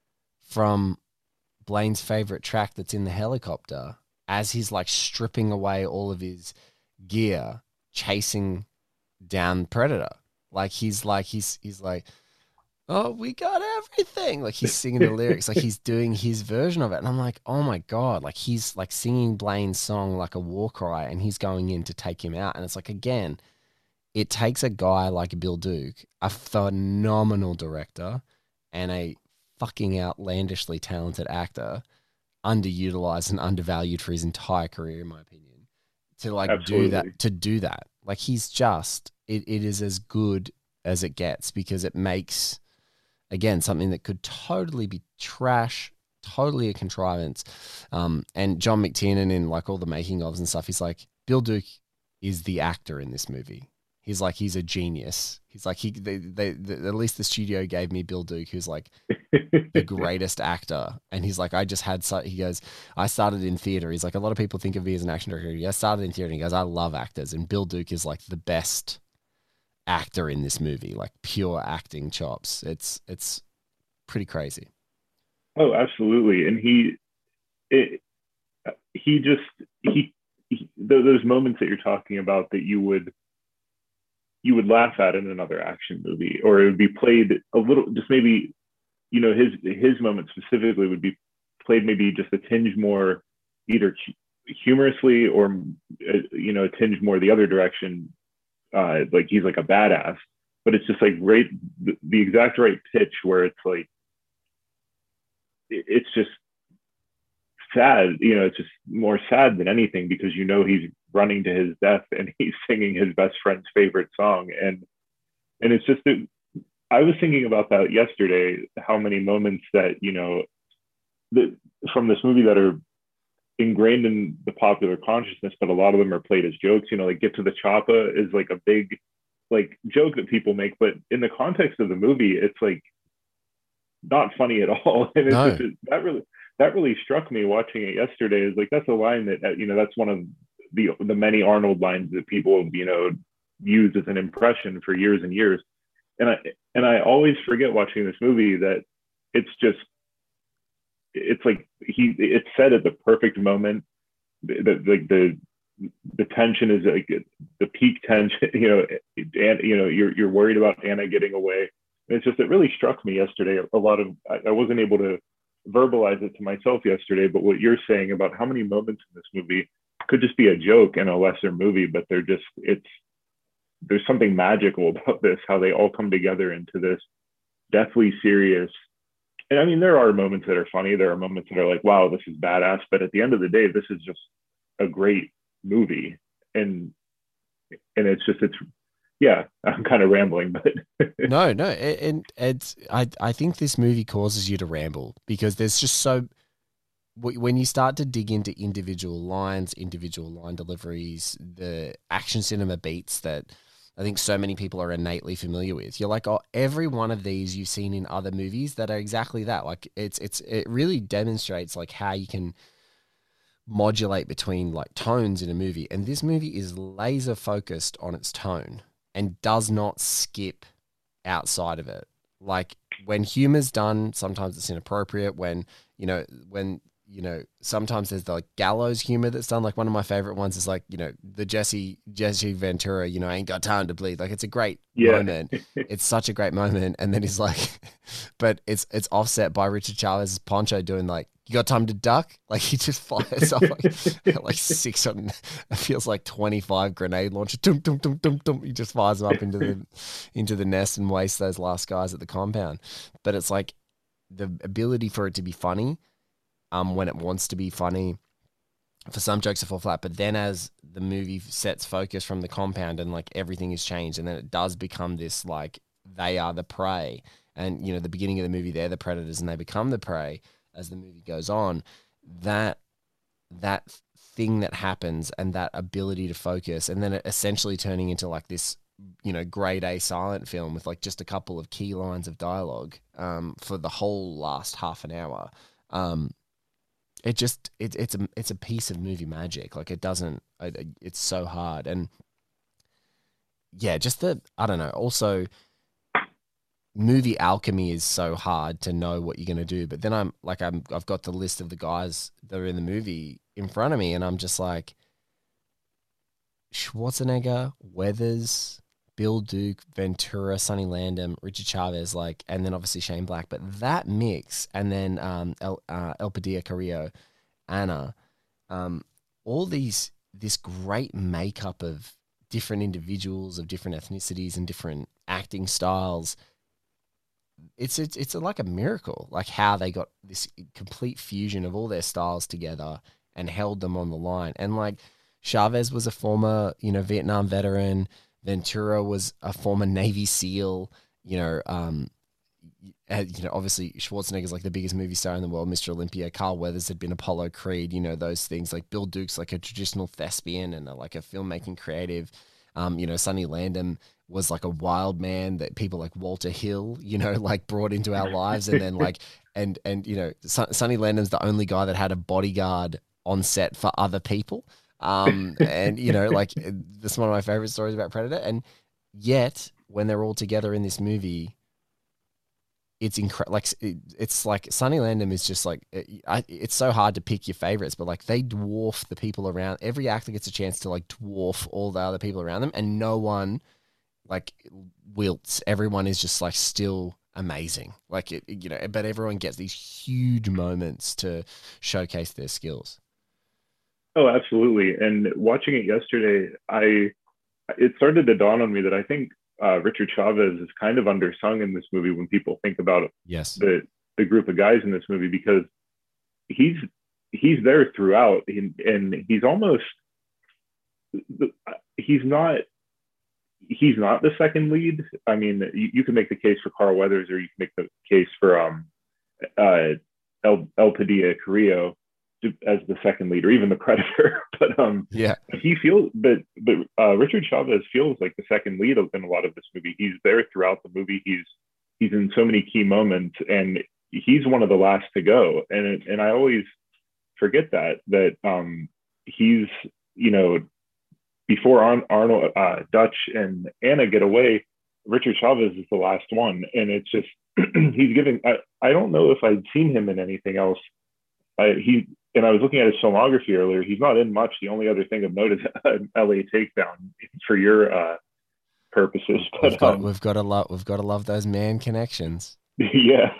from Blaine's favorite track that's in the helicopter as he's like stripping away all of his gear, chasing down Predator. Like he's like he's he's like. Oh, we got everything. Like he's singing the lyrics, like he's doing his version of it. And I'm like, oh my God, like he's like singing Blaine's song like a war cry, and he's going in to take him out. And it's like, again, it takes a guy like Bill Duke, a phenomenal director and a fucking outlandishly talented actor, underutilized and undervalued for his entire career, in my opinion, to like Absolutely. do that, to do that. Like he's just, it, it is as good as it gets, because it makes, again, something that could totally be trash, totally a contrivance. Um, and John McTiernan, in like all the making ofs and stuff, he's like, Bill Duke is the actor in this movie. He's like, he's a genius. He's like, he, they, they, they, at least the studio gave me Bill Duke, who's like the greatest actor. And he's like, I just had, so, he goes, I started in theater. He's like, a lot of people think of me as an action director. I started in theater. And he goes, I love actors. And Bill Duke is like the best actor in this movie, like pure acting chops. It's it's pretty crazy. Oh, absolutely. And he, it, he just he, he those moments that you're talking about that you would you would laugh at in another action movie, or it would be played a little, just maybe, you know, his his moment specifically would be played maybe just a tinge more, either humorously or, you know, a tinge more the other direction. Uh, like he's like a badass, but it's just like right, the, the exact right pitch where it's like, it, it's just sad, you know, it's just more sad than anything, because you know he's running to his death and he's singing his best friend's favorite song. And and it's just, it, I was thinking about that yesterday, how many moments that, you know, the, from this movie that are ingrained in the popular consciousness, but a lot of them are played as jokes. You know, like Get to the Choppa is like a big like joke that people make, but in the context of the movie, it's like not funny at all. And it's No. just, that really that really struck me watching it yesterday. Is like, that's a line that, you know, that's one of the the many Arnold lines that people, you know, use as an impression for years and years. And I and I always forget watching this movie that it's just, it's like he it's said at the perfect moment. The like the, the the tension is like the peak tension, you know, and you know, you're you're worried about Anna getting away. And it's just, it really struck me yesterday. A lot of, I, I wasn't able to verbalize it to myself yesterday, but what you're saying about how many moments in this movie could just be a joke in a lesser movie, but they're just, it's, there's something magical about this, how they all come together into this deathly serious. And I mean, there are moments that are funny. There are moments that are like, wow, this is badass. But at the end of the day, this is just a great movie. And, and it's just, it's, yeah, I'm kind of rambling, but no, no. And it's, I, I think this movie causes you to ramble, because there's just so, when you start to dig into individual lines, individual line deliveries, the action cinema beats that I think so many people are innately familiar with, you're like, oh, every one of these you've seen in other movies that are exactly that. Like it's, it's, it really demonstrates like how you can modulate between like tones in a movie. And this movie is laser focused on its tone and does not skip outside of it. Like when humor's done, sometimes it's inappropriate. When, you know, when, you know, sometimes there's the like gallows humor that's done. Like one of my favorite ones is like, you know, the Jesse Jesse Ventura, you know, ain't got time to bleed. Like it's a great yeah. moment. It's such a great moment. And then he's like, but it's it's offset by Richard Chavez's Poncho doing like, you got time to duck? Like he just fires off like, like six on, it feels like twenty-five grenade launcher. Dum, dum, dum, dum, dum. He just fires them up into the into the nest and wastes those last guys at the compound. But it's like the ability for it to be funny. Um, when it wants to be funny, for some jokes to fall flat, but then as the movie sets focus from the compound and like everything is changed, and then it does become this like they are the prey, and you know the beginning of the movie they're the predators and they become the prey as the movie goes on. That that thing that happens and that ability to focus, and then it essentially turning into like this, you know, grade A silent film with like just a couple of key lines of dialogue um, for the whole last half an hour. Um, It just it, it's a it's a piece of movie magic. Like it doesn't it, it's so hard. And yeah, just the I don't know. Also, movie alchemy is so hard to know what you're gonna do. But then I'm like I'm I've got the list of the guys that are in the movie in front of me, and I'm just like Schwarzenegger, Weathers, Bill Duke, Ventura, Sonny Landham, Richard Chavez, like, and then obviously Shane Black. But that mix, and then um, El, uh, El Padilla Carrillo, Anna, um, all these, this great makeup of different individuals of different ethnicities and different acting styles. It's it's it's like a miracle, like how they got this complete fusion of all their styles together and held them on the line. And like Chavez was a former, you know, Vietnam veteran. Ventura was a former Navy SEAL, you know, um, you know, obviously Schwarzenegger's like the biggest movie star in the world, Mister Olympia. Carl Weathers had been Apollo Creed, you know, those things. Like Bill Duke's like a traditional thespian and a, like a filmmaking creative. Um, you know, Sonny Landham was like a wild man that people like Walter Hill, you know, like brought into our lives. And then like, and, and, you know, Son- Sonny Landham's the only guy that had a bodyguard on set for other people. Um, and, you know, like, that's one of my favorite stories about Predator. And yet when they're all together in this movie, it's incredible. Like it, it's like Sonny Landham is just like it, I, it's so hard to pick your favorites, but like they dwarf the people around. Every actor gets a chance to like dwarf all the other people around them, and no one like wilts. Everyone is just like still amazing. Like it, you know, but everyone gets these huge moments to showcase their skills. Oh, absolutely. And watching it yesterday, I it started to dawn on me that I think uh, Richard Chavez is kind of undersung in this movie when people think about yes. the the group of guys in this movie, because he's he's there throughout, and, and he's almost he's not he's not the second lead. I mean, you, you can make the case for Carl Weathers, or you can make the case for um uh El, El Padilla Carrillo as the second lead, or even the Predator. But um yeah he feels but but uh Richard Chavez feels like the second lead in a lot of this movie. He's there throughout the movie. He's he's in so many key moments, and he's one of the last to go. And and I always forget that that um he's, you know, before Ar- Arnold uh Dutch and Anna get away, Richard Chavez is the last one. And it's just he's giving I, I don't know if I'd seen him in anything else. I, he and I was looking at his filmography earlier. He's not in much. The only other thing of note is L A Takedown for your uh, purposes. But we've got, um, we've got to love we've got to love those man connections. Yeah,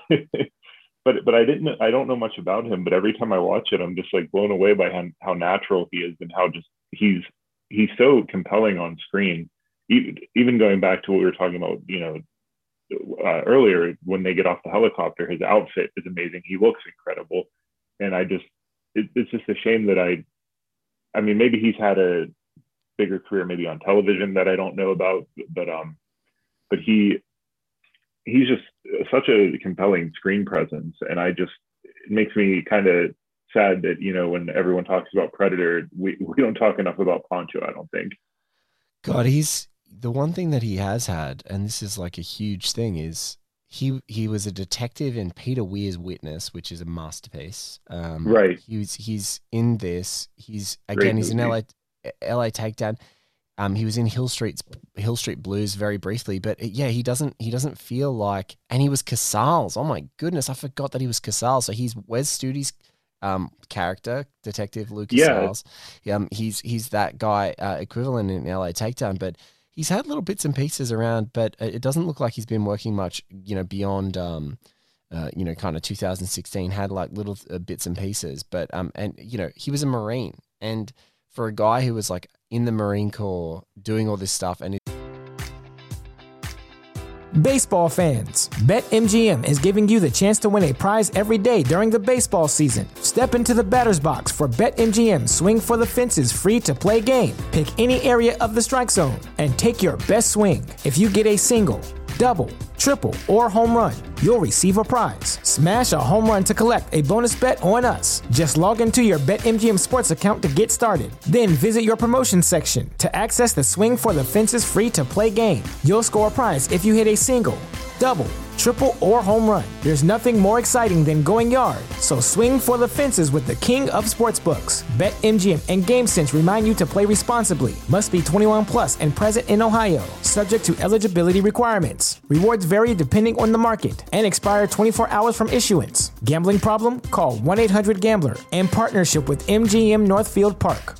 but but I didn't I don't know much about him. But every time I watch it, I'm just like blown away by how, how natural he is, and how just he's he's so compelling on screen. Even, even going back to what we were talking about, you know, uh, earlier, when they get off the helicopter, his outfit is amazing. He looks incredible. And I just, it, it's just a shame that I, I mean, maybe he's had a bigger career, maybe on television that I don't know about, but, um, but he, he's just such a compelling screen presence. And I just, it makes me kind of sad that, you know, when everyone talks about Predator, we, we don't talk enough about Poncho, I don't think. God, he's, the one thing that he has had, and this is like a huge thing, is He he was a detective in Peter Weir's Witness, which is a masterpiece. Um, right. He's he's in this. He's again. Great he's movie. in L A L A Takedown. Um, he was in Hill Street's Hill Street Blues very briefly, but it, yeah, he doesn't he doesn't feel like. And he was Casals. Oh my goodness, I forgot that he was Casals. So he's Wes Studi's um character, Detective Luke Casals. Yeah. Um, he's he's that guy uh, equivalent in L A Takedown, but. He's had little bits and pieces around, but it doesn't look like he's been working much, you know, beyond, um, uh, you know, kind of two thousand sixteen, had like little uh, bits and pieces. But, um, and, you know, he was a Marine. And for a guy who was like in the Marine Corps doing all this stuff and Baseball fans, BetMGM is giving you the chance to win a prize every day during the baseball season. Step into the batter's box for BetMGM Swing for the Fences free-to-play game. Pick any area of the strike zone and take your best swing. If you get a single, double, triple, or home run, you'll receive a prize. Smash a home run to collect a bonus bet on us. Just log into your BetMGM Sports account to get started. Then visit your promotions section to access the Swing for the Fences free-to-play game. You'll score a prize if you hit a single, double, triple, or home run. There's nothing more exciting than going yard, so swing for the fences with the king of sportsbooks. BetMGM and GameSense remind you to play responsibly. Must be twenty-one plus and present in Ohio, subject to eligibility requirements. Rewards vary depending on the market and expire twenty-four hours from issuance. Gambling problem? Call one eight hundred gambler in partnership with M G M Northfield Park.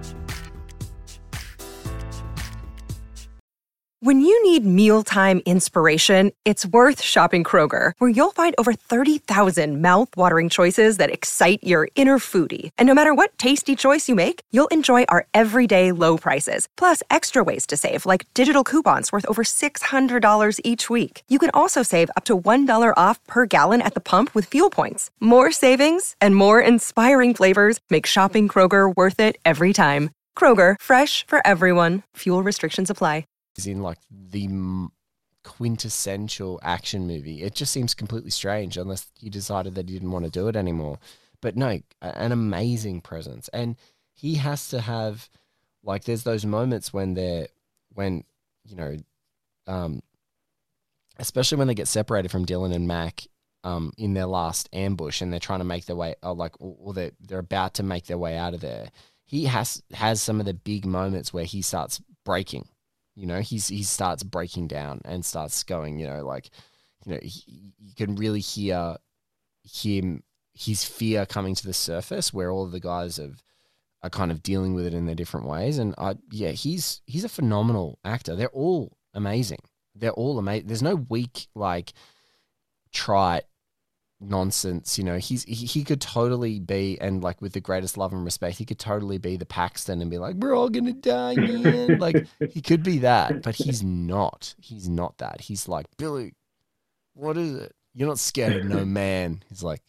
When you need mealtime inspiration, it's worth shopping Kroger, where you'll find over thirty thousand mouth-watering choices that excite your inner foodie. And no matter what tasty choice you make, you'll enjoy our everyday low prices, plus extra ways to save, like digital coupons worth over six hundred dollars each week. You can also save up to one dollar off per gallon at the pump with fuel points. More savings and more inspiring flavors make shopping Kroger worth it every time. Kroger, fresh for everyone. Fuel restrictions apply. is in like the m- quintessential action movie. It just seems completely strange unless he decided that he didn't want to do it anymore. But no, an amazing presence. And he has to have, like, there's those moments when they're, when, you know, um, especially when they get separated from Dylan and Mac um, in their last ambush and they're trying to make their way, or like, or they're, they're about to make their way out of there. He has, has some of the big moments where he starts breaking. You know, he's he starts breaking down and starts going, you know, like, you know, he, you can really hear him, his fear coming to the surface, where all of the guys have are kind of dealing with it in their different ways. And I, yeah, he's he's a phenomenal actor. They're all amazing. They're all amazing. There's no weak, like, trite nonsense. You know, he's he, he could totally be, and like with the greatest love and respect, he could totally be the Paxton and be like, we're all gonna die, man. Like, he could be that, but he's not. He's not that. He's like, Billy, what is it? You're not scared of no man. He's like,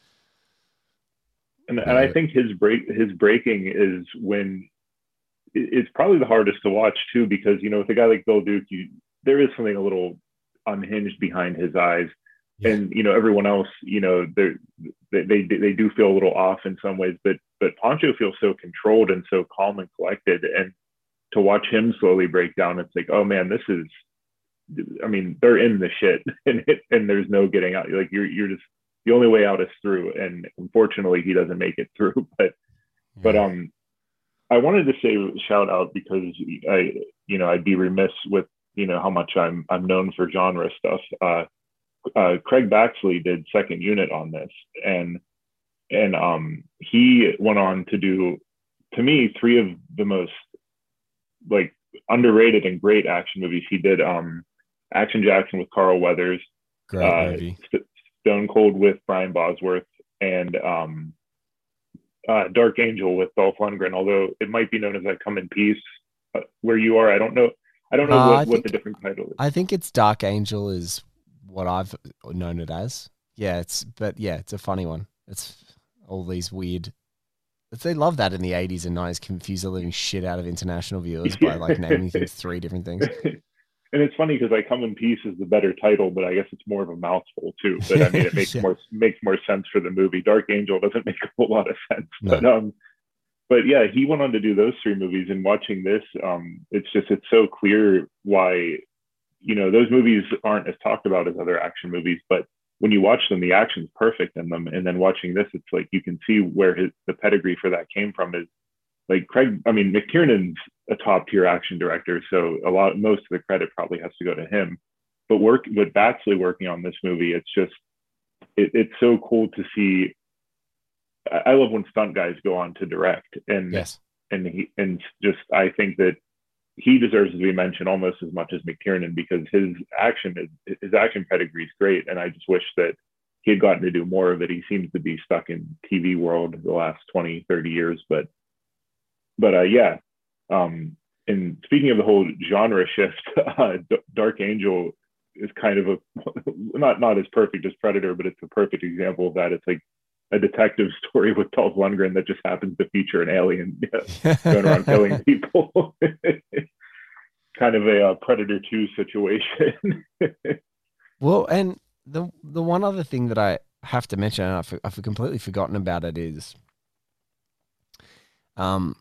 and and I think his break his breaking is when it's probably the hardest to watch too, because, you know, with a guy like Bill Duke, you there is something a little unhinged behind his eyes. Yeah. And, you know, everyone else, you know, they they they do feel a little off in some ways, but but Pancho feels so controlled and so calm and collected. And to watch him slowly break down, it's like, oh man, this is, I mean, they're in the shit, and it, and there's no getting out. Like, you're you're just, the only way out is through. And unfortunately, he doesn't make it through. But yeah. but um, I wanted to say shout out, because I you know I'd be remiss with, you know, how much I'm I'm known for genre stuff. Uh, Uh, Craig Baxley did second unit on this, and and um, he went on to do, to me, three of the most like underrated and great action movies. He did um, Action Jackson with Carl Weathers, great uh, movie. St- Stone Cold with Brian Bosworth, and um, uh, Dark Angel with Dolph Lundgren. Although it might be known as I Come in Peace, uh, Where You Are. I don't know. I don't know uh, what, think, what the different title is. I think it's Dark Angel is what I've known it as. Yeah, it's but yeah, it's a funny one. It's all these weird. They love that in the eighties and nineties, confuse the living shit out of international viewers by like naming things three different things. And it's funny because I Come in Peace is the better title, but I guess it's more of a mouthful too. But I mean, it makes yeah. more makes more sense for the movie. Dark Angel doesn't make a whole lot of sense, no. but um, but yeah, he went on to do those three movies. And watching this, um, it's just it's so clear why, you know, those movies aren't as talked about as other action movies, but when you watch them, the action's perfect in them. And then watching this, it's like you can see where his the pedigree for that came from. Is like Craig, I mean, McTiernan's a top tier action director, so a lot, most of the credit probably has to go to him. But work with Baxley working on this movie, it's just, it, it's so cool to see. I, I love when stunt guys go on to direct, and yes, and he and just I think that he deserves to be mentioned almost as much as McTiernan, because his action is his action pedigree is great, and I just wish that he had gotten to do more of it. He seems to be stuck in T V world the last twenty, thirty years, but but uh, yeah. Um, and speaking of the whole genre shift, uh, D- Dark Angel is kind of a not not as perfect as Predator, but it's a perfect example of that. It's like a detective story with Dolph Lundgren that just happens to feature an alien yeah, going around killing people. Kind of a uh, Predator two situation. Well, and the the one other thing that I have to mention, and I've, I've completely forgotten about it, is um.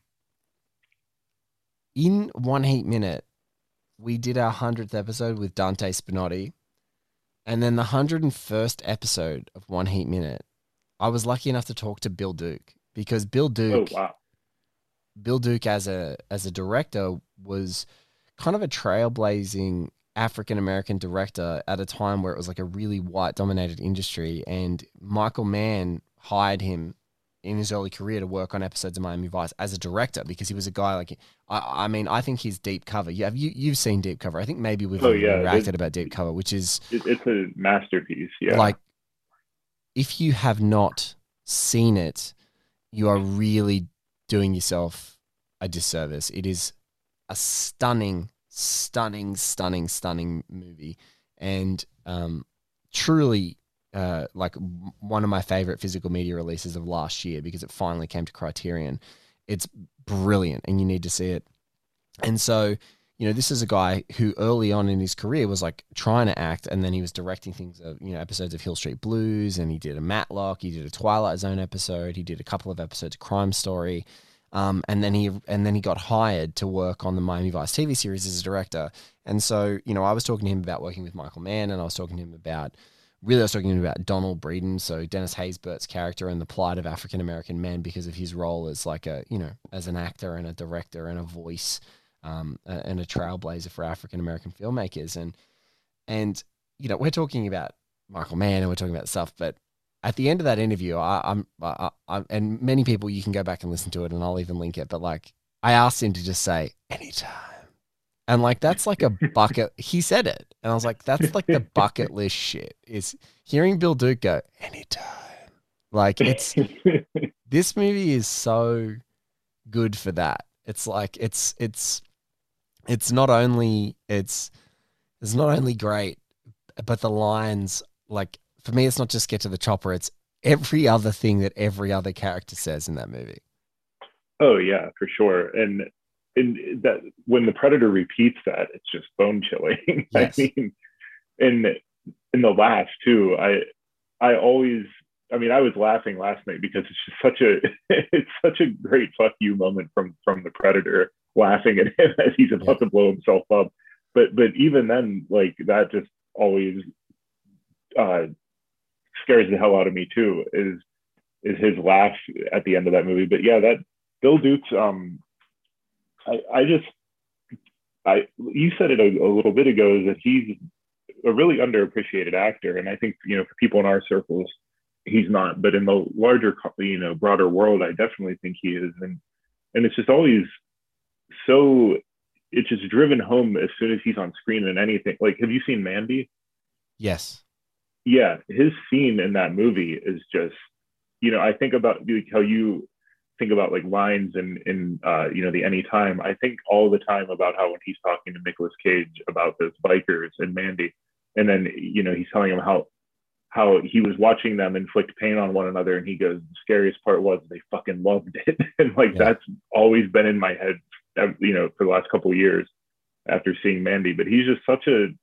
in One Heat Minute, we did our hundredth episode with Dante Spinotti, and then the hundred and first episode of One Heat Minute, I was lucky enough to talk to Bill Duke, because Bill Duke, oh, wow. Bill Duke as a as a director was kind of a trailblazing African American director at a time where it was like a really white dominated industry, and Michael Mann hired him in his early career to work on episodes of Miami Vice as a director, because he was a guy like, I, I mean, I think his Deep Cover, you have, you, you've seen Deep Cover. I think maybe we've oh, yeah. interacted about Deep Cover, which is, it, it's a masterpiece. Yeah. Like, if you have not seen it, you are really doing yourself a disservice. It is a stunning, stunning, stunning, stunning movie. And um, truly, Uh, like one of my favorite physical media releases of last year, because it finally came to Criterion. It's brilliant and you need to see it. And so, you know, this is a guy who early on in his career was like trying to act, and then he was directing things of, you know, episodes of Hill Street Blues, and he did a Matlock, he did a Twilight Zone episode, he did a couple of episodes of Crime Story. Um, and then he and then he got hired to work on the Miami Vice T V series as a director. And so, you know, I was talking to him about working with Michael Mann, and I was talking to him about Really, I was talking about Donald Breeden, so Dennis Haysbert's character, and the plight of African-American men because of his role as like a, you know, as an actor and a director and a voice um, and a trailblazer for African American filmmakers. And and you know, we're talking about Michael Mann and we're talking about stuff, but at the end of that interview, I, I'm, I, I, and many people, you can go back and listen to it, and I'll even link it. But like, I asked him to just say anytime, and like that's like a bucket. He said it, and I was like, that's like the bucket list shit. Is hearing Bill Duke go anytime. Like it's this movie is so good for that. It's like it's it's it's not only it's it's not only great, but the lines, like, for me, it's not just get to the chopper. It's every other thing that every other character says in that movie. Oh yeah, for sure. And and that when the Predator repeats that, it's just bone chilling. Yes. I mean, and in the laugh too. I I always. I mean, I was laughing last night because it's just such a it's such a great fuck you moment from from the Predator, laughing at him as he's about yeah. to blow himself up. But but even then, like, that just always uh, scares the hell out of me too. Is is his laugh at the end of that movie? But yeah, that Bill Duke's. Um, I I just I you said it a, a little bit ago, is that he's a really underappreciated actor, and I think, you know, for people in our circles, he's not, but in the larger, you know, broader world, I definitely think he is. And and it's just always so, it's just driven home as soon as he's on screen in anything. Like, have you seen Mandy? Yes. Yeah, his scene in that movie is just, you know, I think about like how you think about like lines in in uh, you know, the Anytime. I think all the time about how when he's talking to Nicolas Cage about those bikers and Mandy, and then, you know, he's telling him how how he was watching them inflict pain on one another, and he goes, the scariest part was they fucking loved it. And like, yeah. that's always been in my head, you know, for the last couple of years after seeing Mandy. But he's just such a,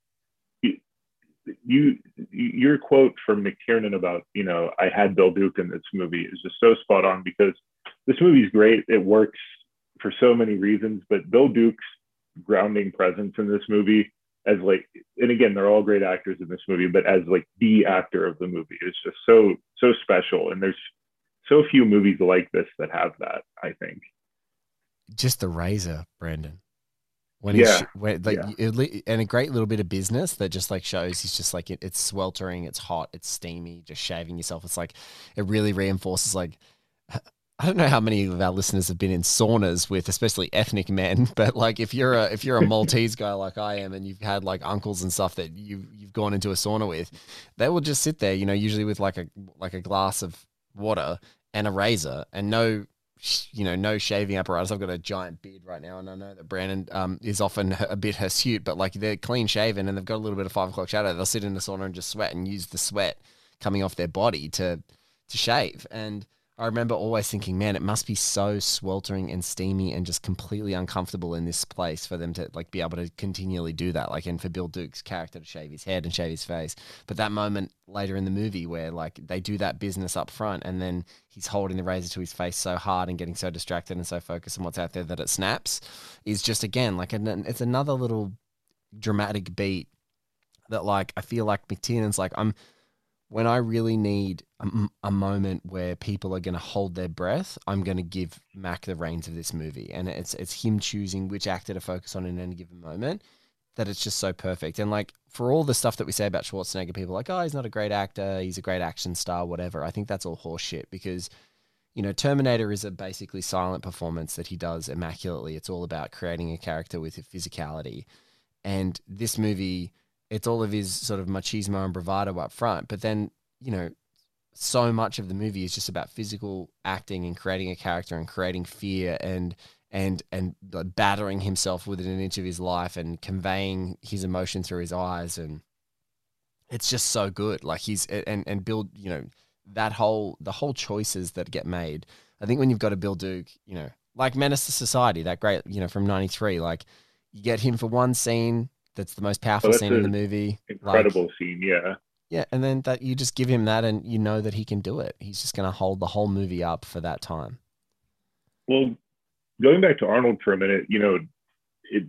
you, your quote from McTiernan about, you know, I had Bill Duke in this movie is just so spot on, because this movie's great. It works for so many reasons, but Bill Duke's grounding presence in this movie, as like, and again, they're all great actors in this movie, but as like the actor of the movie, is just so, so special. And there's so few movies like this that have that, I think. Just the razor, Brandon. When yeah. he's, when, like, yeah. it, and a great little bit of business that just like shows he's just like, it, it's sweltering, it's hot, it's steamy, just shaving yourself. It's like, it really reinforces, like, I don't know how many of our listeners have been in saunas with, especially ethnic men, but like if you're a if you're a Maltese guy like I am, and you've had like uncles and stuff that you you've gone into a sauna with, they will just sit there, you know, usually with like a like a glass of water and a razor and no, you know, no shaving apparatus. I've got a giant beard right now, and I know that Brandon um is often a bit hirsute, but like they're clean shaven and they've got a little bit of five o'clock shadow. They'll sit in the sauna and just sweat and use the sweat coming off their body to to shave. And I remember always thinking, man, it must be so sweltering and steamy and just completely uncomfortable in this place for them to like be able to continually do that. Like, and for Bill Duke's character to shave his head and shave his face. But that moment later in the movie where like they do that business up front, and then he's holding the razor to his face so hard and getting so distracted and so focused on what's out there that it snaps, is just, again, like an, it's another little dramatic beat that like, I feel like McTiernan's like, I'm, when I really need a, a moment where people are going to hold their breath, I'm going to give Mac the reins of this movie. And it's it's him choosing which actor to focus on in any given moment, that it's just so perfect. And like, for all the stuff that we say about Schwarzenegger, people are like, oh, he's not a great actor, he's a great action star, whatever. I think that's all horseshit, because, you know, Terminator is a basically silent performance that he does immaculately. It's all about creating a character with a physicality. And this movie, it's all of his sort of machismo and bravado up front. But then, you know, so much of the movie is just about physical acting and creating a character and creating fear and and and battering himself within an inch of his life and conveying his emotion through his eyes. And it's just so good. Like he's, and, and build, you know, that whole, the whole choices that get made. I think when you've got a Bill Duke, you know, like Menace to Society, that great, you know, from ninety-three, like you get him for one scene. That's the most powerful oh, scene in the movie. Incredible like, scene, yeah. Yeah, and then that you just give him that, and you know that he can do it. He's just going to hold the whole movie up for that time. Well, going back to Arnold for a minute, you know, it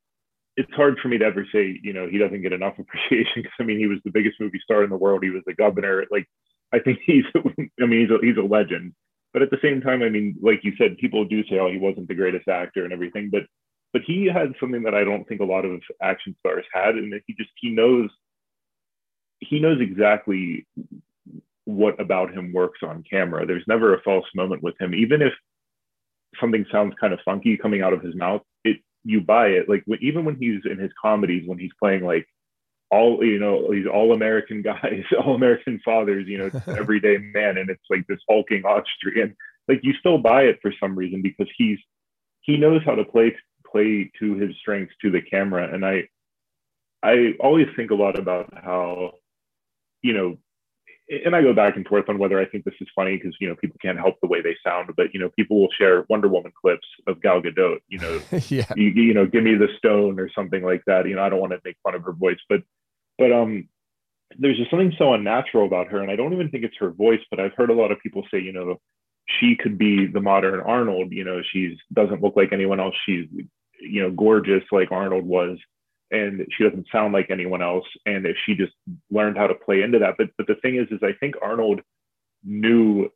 it's hard for me to ever say, you know, he doesn't get enough appreciation, because I mean, he was the biggest movie star in the world. He was the governor. Like, I think he's, I mean, he's a, he's a legend. But at the same time, I mean, like you said, people do say, oh, he wasn't the greatest actor and everything, but but he had something that I don't think a lot of action stars had, and that he just he knows he knows exactly what about him works on camera. There's never a false moment with him, even if something sounds kind of funky coming out of his mouth. It you buy it. Like even when he's in his comedies, when he's playing like all you know these all American guys, all American fathers, you know, everyday man, and it's like this hulking Austrian. Like you still buy it for some reason because he's he knows how to play play to his strengths to the camera. And I I always think a lot about how, you know, and I go back and forth on whether I think this is funny because, you know, people can't help the way they sound, but, you know, people will share Wonder Woman clips of Gal Gadot, you know, yeah. you, you know, give me the stone or something like that. You know, I don't want to make fun of her voice, but, but, um, there's just something so unnatural about her. And I don't even think it's her voice, but I've heard a lot of people say, you know, she could be the modern Arnold. You know, she's doesn't look like anyone else. She's, you know, gorgeous like Arnold was, and she doesn't sound like anyone else. And if she just learned how to play into that. But but the thing is, is I think Arnold knew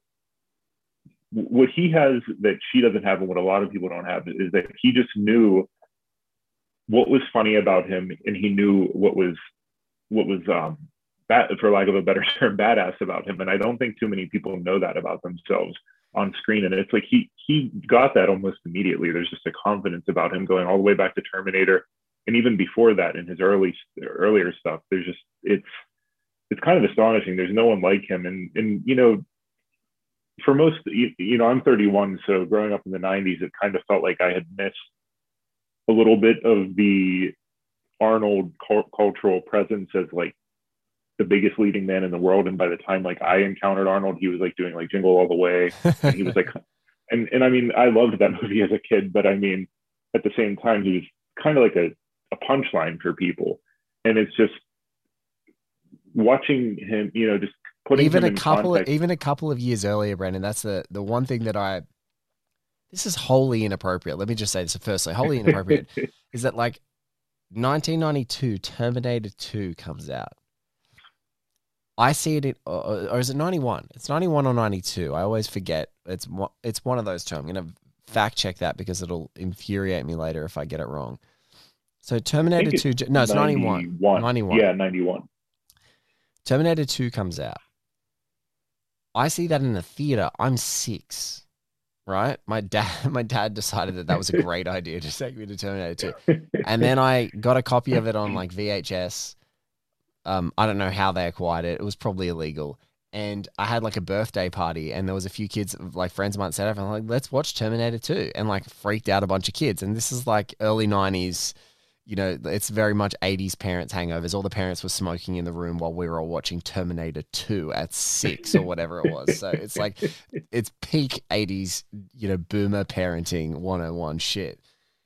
what he has that she doesn't have, and what a lot of people don't have, is that he just knew what was funny about him, and he knew what was what was um bad, for lack of a better term, badass about him. And I don't think too many people know that about themselves on screen. And it's like he he got that almost immediately. There's just a confidence about him going all the way back to Terminator, and even before that in his early earlier stuff. There's just it's it's kind of astonishing. There's no one like him. And and you know, for most, you, you know, I'm thirty-one, so growing up in the nineties, it kind of felt like I had missed a little bit of the Arnold cu- cultural presence as like the biggest leading man in the world. And by the time like I encountered Arnold, he was like doing like Jingle All the Way. And he was like, and, and I mean, I loved that movie as a kid, but I mean, at the same time, he was kind of like a, a punchline for people. And it's just watching him, you know, just putting even him a in couple context. of, even a couple of years earlier, Brandon, that's the, the one thing that I, this is wholly inappropriate. Let me just say this firstly, wholly inappropriate is that like nineteen ninety-two Terminator two comes out. I see it, in, or, or is it ninety-one? It's ninety-one or ninety-two. I always forget. It's it's one of those two. I'm going to fact check that because it'll infuriate me later if I get it wrong. So Terminator two, no, it's ninety-one. ninety-one. Yeah, ninety-one. Terminator two comes out. I see that in the theater. I'm six, right? My dad, my dad decided that that was a great idea to take me to Terminator two. And then I got a copy of it on like V H S. Um, I don't know how they acquired it. It was probably illegal. And I had like a birthday party, and there was a few kids, like friends of mine, set up, and I'm like, let's watch Terminator two, and like freaked out a bunch of kids. And this is like early nineties, you know, it's very much eighties parents hangovers. All the parents were smoking in the room while we were all watching Terminator two at six or whatever it was. So it's like, it's peak eighties, you know, boomer parenting one oh one shit.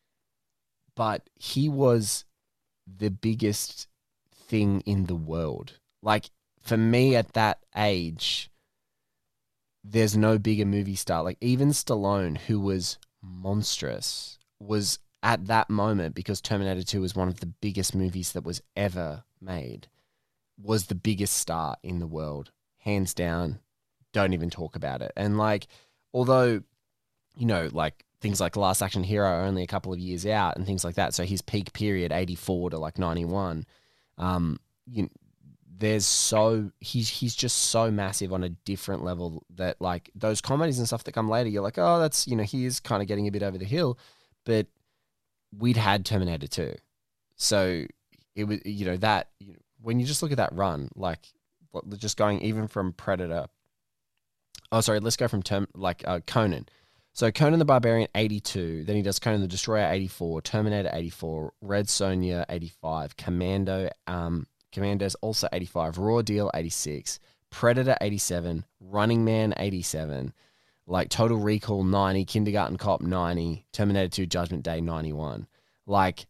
But he was the biggest thing in the world. Like for me at that age, there's no bigger movie star. Like even Stallone, who was monstrous, was at that moment, because Terminator two was one of the biggest movies that was ever made, was the biggest star in the world, hands down. Don't even talk about it. And like, although, you know, like things like Last Action Hero are only a couple of years out and things like that, so his peak period eighty-four to like ninety-one. Um, you, there's so he's he's just so massive on a different level that like those comedies and stuff that come later, you're like, oh, that's, you know, he is kind of getting a bit over the hill, but we'd had Terminator two, so it was, you know, that you know, when you just look at that run, like just going even from Predator. Oh, sorry, let's go from term like uh, Conan. So Conan the Barbarian, eighty-two. Then he does Conan the Destroyer, eighty-four. Terminator, eighty-four. Red Sonja, eighty-five. Commando, um, Commando's also eighty-five. Raw Deal, eighty-six. Predator, eighty-seven. Running Man, eighty-seven. Like Total Recall, ninety. Kindergarten Cop, ninety. Terminator two, Judgment Day, ninety-one. Like,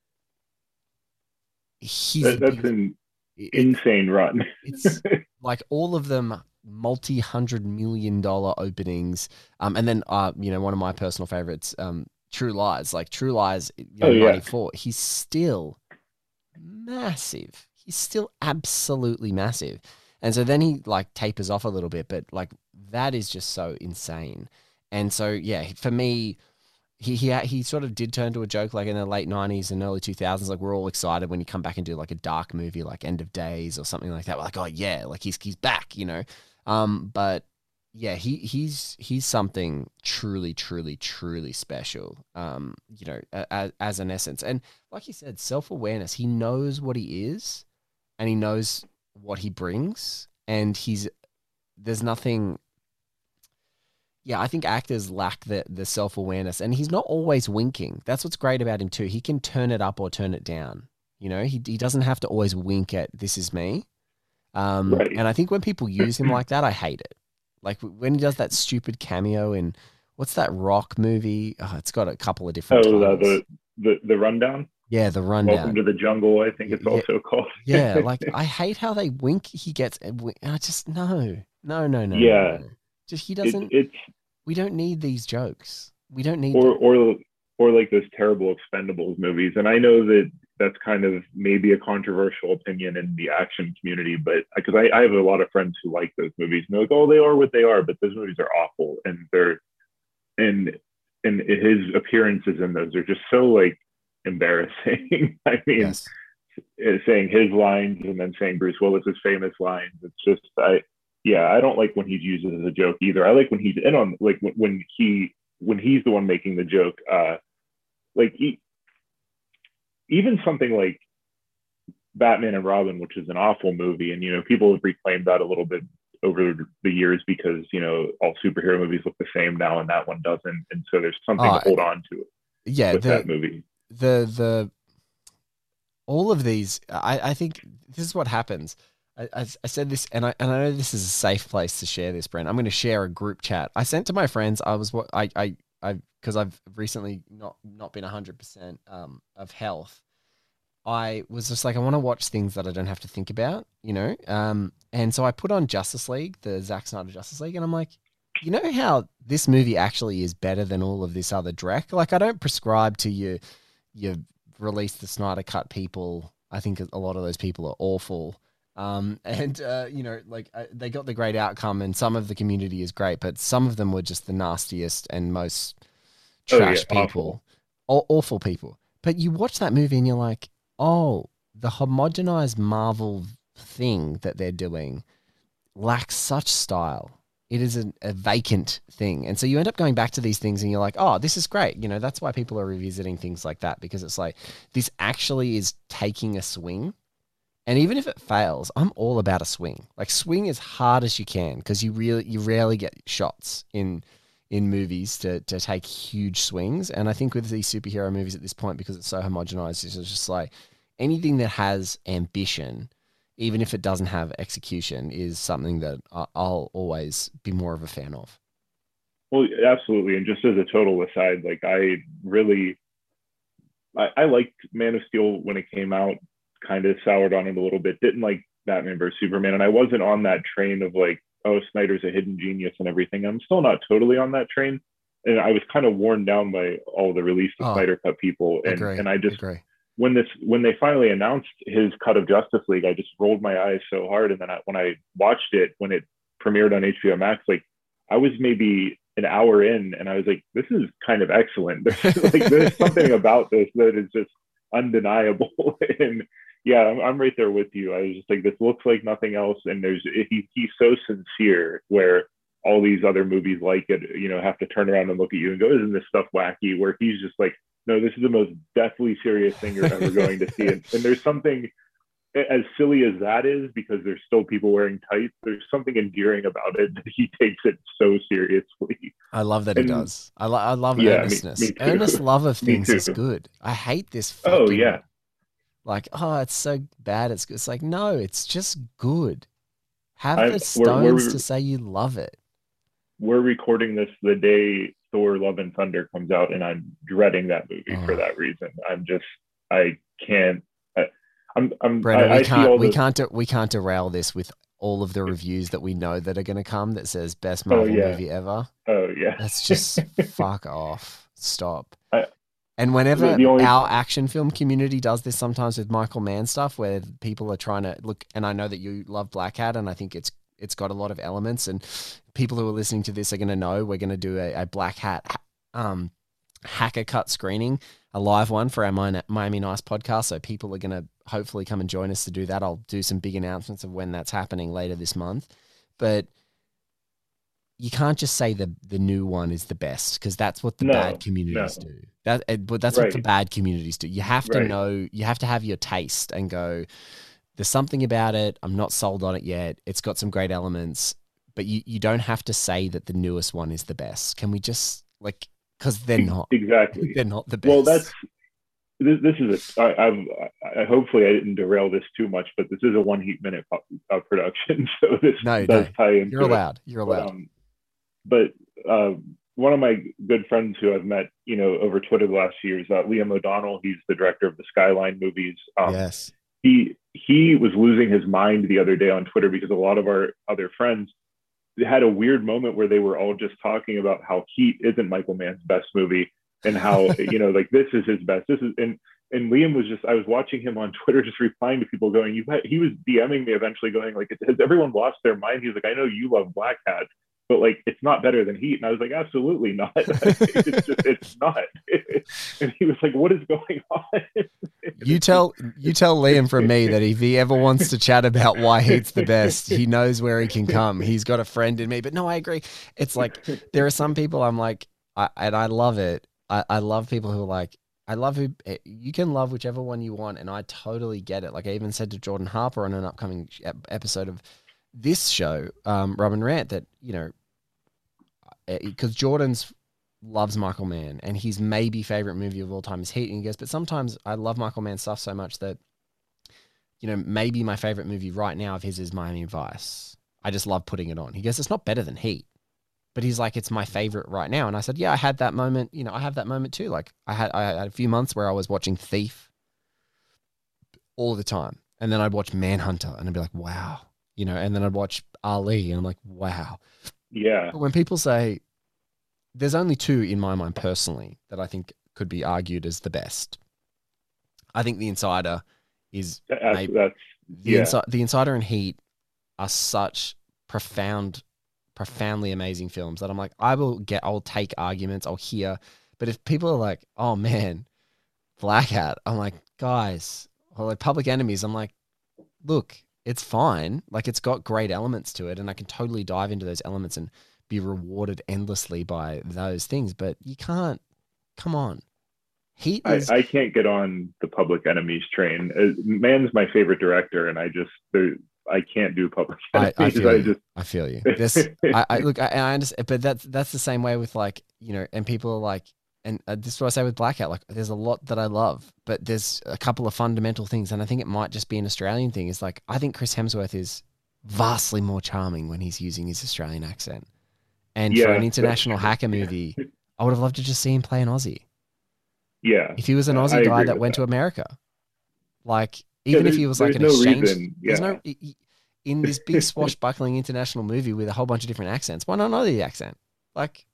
he's that, that's an it, insane run. It's like all of them multi-hundred million dollar openings. Um, and then, uh, you know, one of my personal favorites, um, True Lies, like True Lies, you know, oh, yeah. ninety-four, he's still massive. He's still absolutely massive. And so then he like tapers off a little bit, but like that is just so insane. And so, yeah, for me, he he he sort of did turn to a joke like in the late nineties and early two thousands. Like we're all excited when you come back and do like a dark movie like End of Days or something like that. We're like, oh yeah, like he's he's back, you know. Um, but yeah, he he's he's something truly, truly, truly special. Um, you know, as, as an essence, and like you said, self awareness. He knows what he is, and he knows what he brings, and he's there's nothing. Yeah, I think actors lack the the self awareness, and he's not always winking. That's what's great about him too. He can turn it up or turn it down. You know, he he doesn't have to always wink at "this is me." Um, right. And I think when people use him like that, I hate it. Like when he does that stupid cameo in what's that rock movie? Oh, it's got a couple of different. Oh, uh, the the the Rundown. Yeah, the Rundown. Welcome to the Jungle, I think it's yeah. also called. Yeah, like I hate how they wink. He gets. I just no, no, no, no. Yeah. No, no. Just he doesn't. It, it's we don't need these jokes. We don't need or them. or or like those terrible Expendables movies. And I know that that's kind of maybe a controversial opinion in the action community, but because I, I have a lot of friends who like those movies and they're like, oh, they are what they are, but those movies are awful, and they're and and his appearances in those are just so like embarrassing. I mean. Yes. Saying his lines and then saying Bruce Willis's famous lines. It's just, I, yeah, I don't like when he's used as a joke either. I like when he's in on, like when, when he, when he's the one making the joke, uh, like he, even something like Batman and Robin, which is an awful movie. And, you know, people have reclaimed that a little bit over the years because, you know, all superhero movies look the same now and that one doesn't. And so there's something oh, to hold on to yeah, with the, that movie. The, the, all of these, I, I think this is what happens. I, I, I said this, and I and I know this is a safe place to share this, Brent. I'm going to share a group chat. I sent to my friends. I was what I I I because I've recently not not been one hundred percent um of health. I was just like I want to watch things that I don't have to think about, you know. Um, and so I put on Justice League, the Zack Snyder Justice League, and I'm like, you know how this movie actually is better than all of this other dreck. Like I don't prescribe to you, you. Release the Snyder Cut people. I think a lot of those people are awful. Um, and, uh, you know, like uh, they got the great outcome and some of the community is great, but some of them were just the nastiest and most trash oh, yeah, people, awful. Aw- awful people. But you watch that movie and you're like, oh, the homogenized Marvel thing that they're doing lacks such style. It is a, a vacant thing. And so you end up going back to these things and you're like, oh, this is great. You know, that's why people are revisiting things like that, because it's like, this actually is taking a swing. And even if it fails, I'm all about a swing. Like swing as hard as you can, because you really, you rarely get shots in in movies to to take huge swings. And I think with these superhero movies at this point, because it's so homogenized, it's just like anything that has ambition, even if it doesn't have execution, is something that I'll always be more of a fan of. Well, absolutely. And just as a total aside, like I really, I, I liked Man of Steel when it came out, kind of soured on it a little bit, didn't like Batman versus Superman. And I wasn't on that train of like, oh, Snyder's a hidden genius and everything. I'm still not totally on that train. And I was kind of worn down by all the release of oh, Snyder Cut people. And, agree, and I just, agree. when this when they finally announced his cut of Justice League, I just rolled my eyes so hard. And then I, when I watched it, when it premiered on H B O Max, like I was maybe an hour in and I was like, this is kind of excellent. There's, like, there's something about this that is just undeniable. And yeah, I'm, I'm right there with you. I was just like, this looks like nothing else. And there's he, he's so sincere, where all these other movies like it, you know, have to turn around and look at you and go, isn't this stuff wacky? Where he's just like, no, this is the most deathly serious thing you're ever going to see. And, and there's something, as silly as that is, because there's still people wearing tights, there's something endearing about it that he takes it so seriously. I love that and, he does. I, lo- I love yeah, earnestness. Me, me Earnest love of things is good. I hate this fucking, oh, yeah. like, oh, it's so bad. It's, it's like, no, it's just good. Have I, the stones we're, we're, to say you love it. We're recording this the day Thor Love and Thunder comes out, and I'm dreading that movie oh. for that reason. I'm just, I can't, I, I'm, I'm, Brendan, I, we I can't, we the, can't, de- we can't derail this with all of the reviews that we know that are going to come that says best Marvel oh, yeah. movie ever. Oh yeah. That's just fuck off. Stop. I, and whenever the, the only, our action film community does this sometimes with Michael Mann stuff, where people are trying to look, and I know that you love Black Hat, and I think it's, it's got a lot of elements, and people who are listening to this are going to know we're going to do a, a Black Hat um, hacker cut screening, a live one for our Miami Nice podcast. So people are going to hopefully come and join us to do that. I'll do some big announcements of when that's happening later this month. But you can't just say the the new one is the best, because that's what the no, bad communities no. do. That, but that's right. what the bad communities do. You have to right. know, you have to have your taste and go, there's something about it. I'm not sold on it yet. It's got some great elements, but you, you don't have to say that the newest one is the best. Can we just like, because they're not. Exactly. They're not the best. Well, that's, this, this is a, I, I've, I, hopefully I didn't derail this too much, but this is a one heat minute uh, production. So this no, does no. tie into You're allowed. It. You're allowed. But, um, but uh, one of my good friends who I've met, you know, over Twitter the last few years, uh, Liam O'Donnell, he's the director of the Skyline movies. Um, yes. He, he was losing his mind the other day on Twitter because a lot of our other friends had a weird moment where they were all just talking about how Heat isn't Michael Mann's best movie and how, you know, like this is his best. This is, and, and Liam was just, I was watching him on Twitter, just replying to people going, you, he was DMing me eventually going like, has everyone lost their mind? He's like, I know you love Black Hat, but like, it's not better than Heat. And I was like, absolutely not. It's just, it's not. And he was like, what is going on? You tell, you tell Liam from me that if he ever wants to chat about why Heat's the best, he knows where he can come. He's got a friend in me, but no, I agree. It's like, there are some people I'm like, I, and I love it. I, I love people who are like, I love who, you can love whichever one you want. And I totally get it. Like I even said to Jordan Harper on an upcoming episode of this show, um, Rub and Rant, that, you know, because Jordan's loves Michael Mann and his maybe favorite movie of all time is Heat. And he goes, but sometimes I love Michael Mann's stuff so much that, you know, maybe my favorite movie right now of his is Miami Vice. I just love putting it on. He goes, it's not better than Heat, but he's like, it's my favorite right now. And I said, yeah, I had that moment. You know, I have that moment too. Like I had, I had a few months where I was watching Thief all the time. And then I'd watch Manhunter and I'd be like, wow. You know, and then I'd watch Ali and I'm like, wow. Yeah. But when people say, there's only two in my mind personally that I think could be argued as the best. I think The Insider is that's, maybe, that's the, yeah. Insi- the Insider and Heat are such profound, profoundly amazing films that I'm like, I will get, I'll take arguments, I'll hear. But if people are like, oh man, Black Hat, I'm like, guys, or like Public Enemies, I'm like, look, it's fine. Like it's got great elements to it and I can totally dive into those elements and be rewarded endlessly by those things. But you can't, come on. Heat is... I, I can't get on the Public Enemies train. Uh, Mann's my favorite director and I just, I can't do Public Enemies. I, I feel I you. just... I feel you. This, I, I look, I, I understand, but that's, that's the same way with like, you know, and people are like, and uh, this is what I say with Black Hat, like there's a lot that I love, but there's a couple of fundamental things. And I think it might just be an Australian thing. It's like, I think Chris Hemsworth is vastly more charming when he's using his Australian accent. And yeah, for an international hacker movie, I would have loved to just see him play an Aussie. Yeah. If he was an Aussie guy that went that. to America, like, even yeah, if he was like an no exchange, reason. Yeah. there's no, in this big swashbuckling international movie with a whole bunch of different accents, why not an Aussie accent? Like,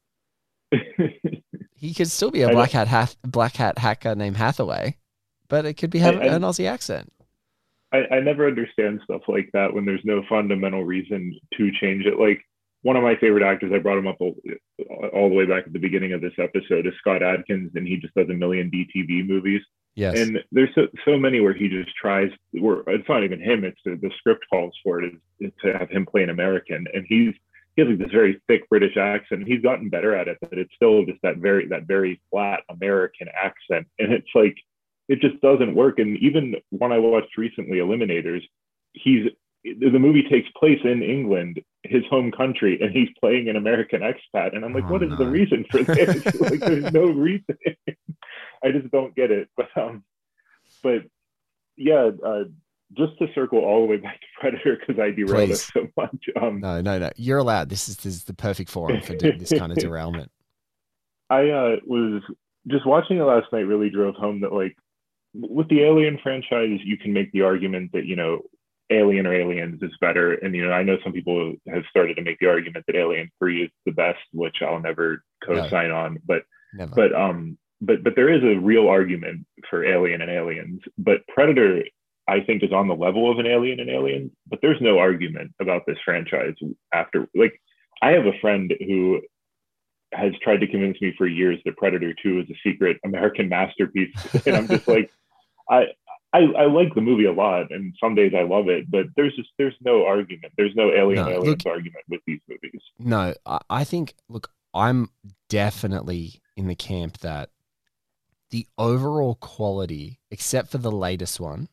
he could still be a black hat, hath, black hat hacker named Hathaway, but it could be have I, I, an Aussie accent. I, I never understand stuff like that when there's no fundamental reason to change it. Like one of my favorite actors, I brought him up all, all the way back at the beginning of this episode, is Scott Adkins, and he just does a million D T V movies. Yes. And there's so, so many where he just tries, where it's not even him, it's the, the script calls for it, is, is to have him play an American. And he's, he has like this very thick British accent. He's gotten better at it, but it's still just that very, that very flat American accent. And it's like, it just doesn't work. And even when I watched recently Eliminators, he's, the movie takes place in England, his home country, and he's playing an American expat. And I'm like, oh, what is no. the reason for this? Like, there's no reason. I just don't get it. But, um, but yeah, uh, just to circle all the way back to Predator, because I derailed Please. us so much. Um, no, no, no. You're allowed. This is, this is the perfect forum for this kind of derailment. I uh, was just watching it last night, really drove home that, like, with the Alien franchise, you can make the argument that, you know, Alien or Aliens is better. And, you know, I know some people have started to make the argument that Alien three is the best, which I'll never co-sign no. on. But, Never. but, um, but, but there is a real argument for Alien and Aliens. But Predator, I think, is on the level of an Alien and Aliens. But there's no argument about this franchise after. Like, I have a friend who has tried to convince me for years that Predator two is a secret American masterpiece. And I'm just like, I, I, I like the movie a lot, and some days I love it, but there's just, there's no argument. There's no alien No, aliens look- argument with these movies. No, I, I think, look, I'm definitely in the camp that the overall quality, except for the latest one,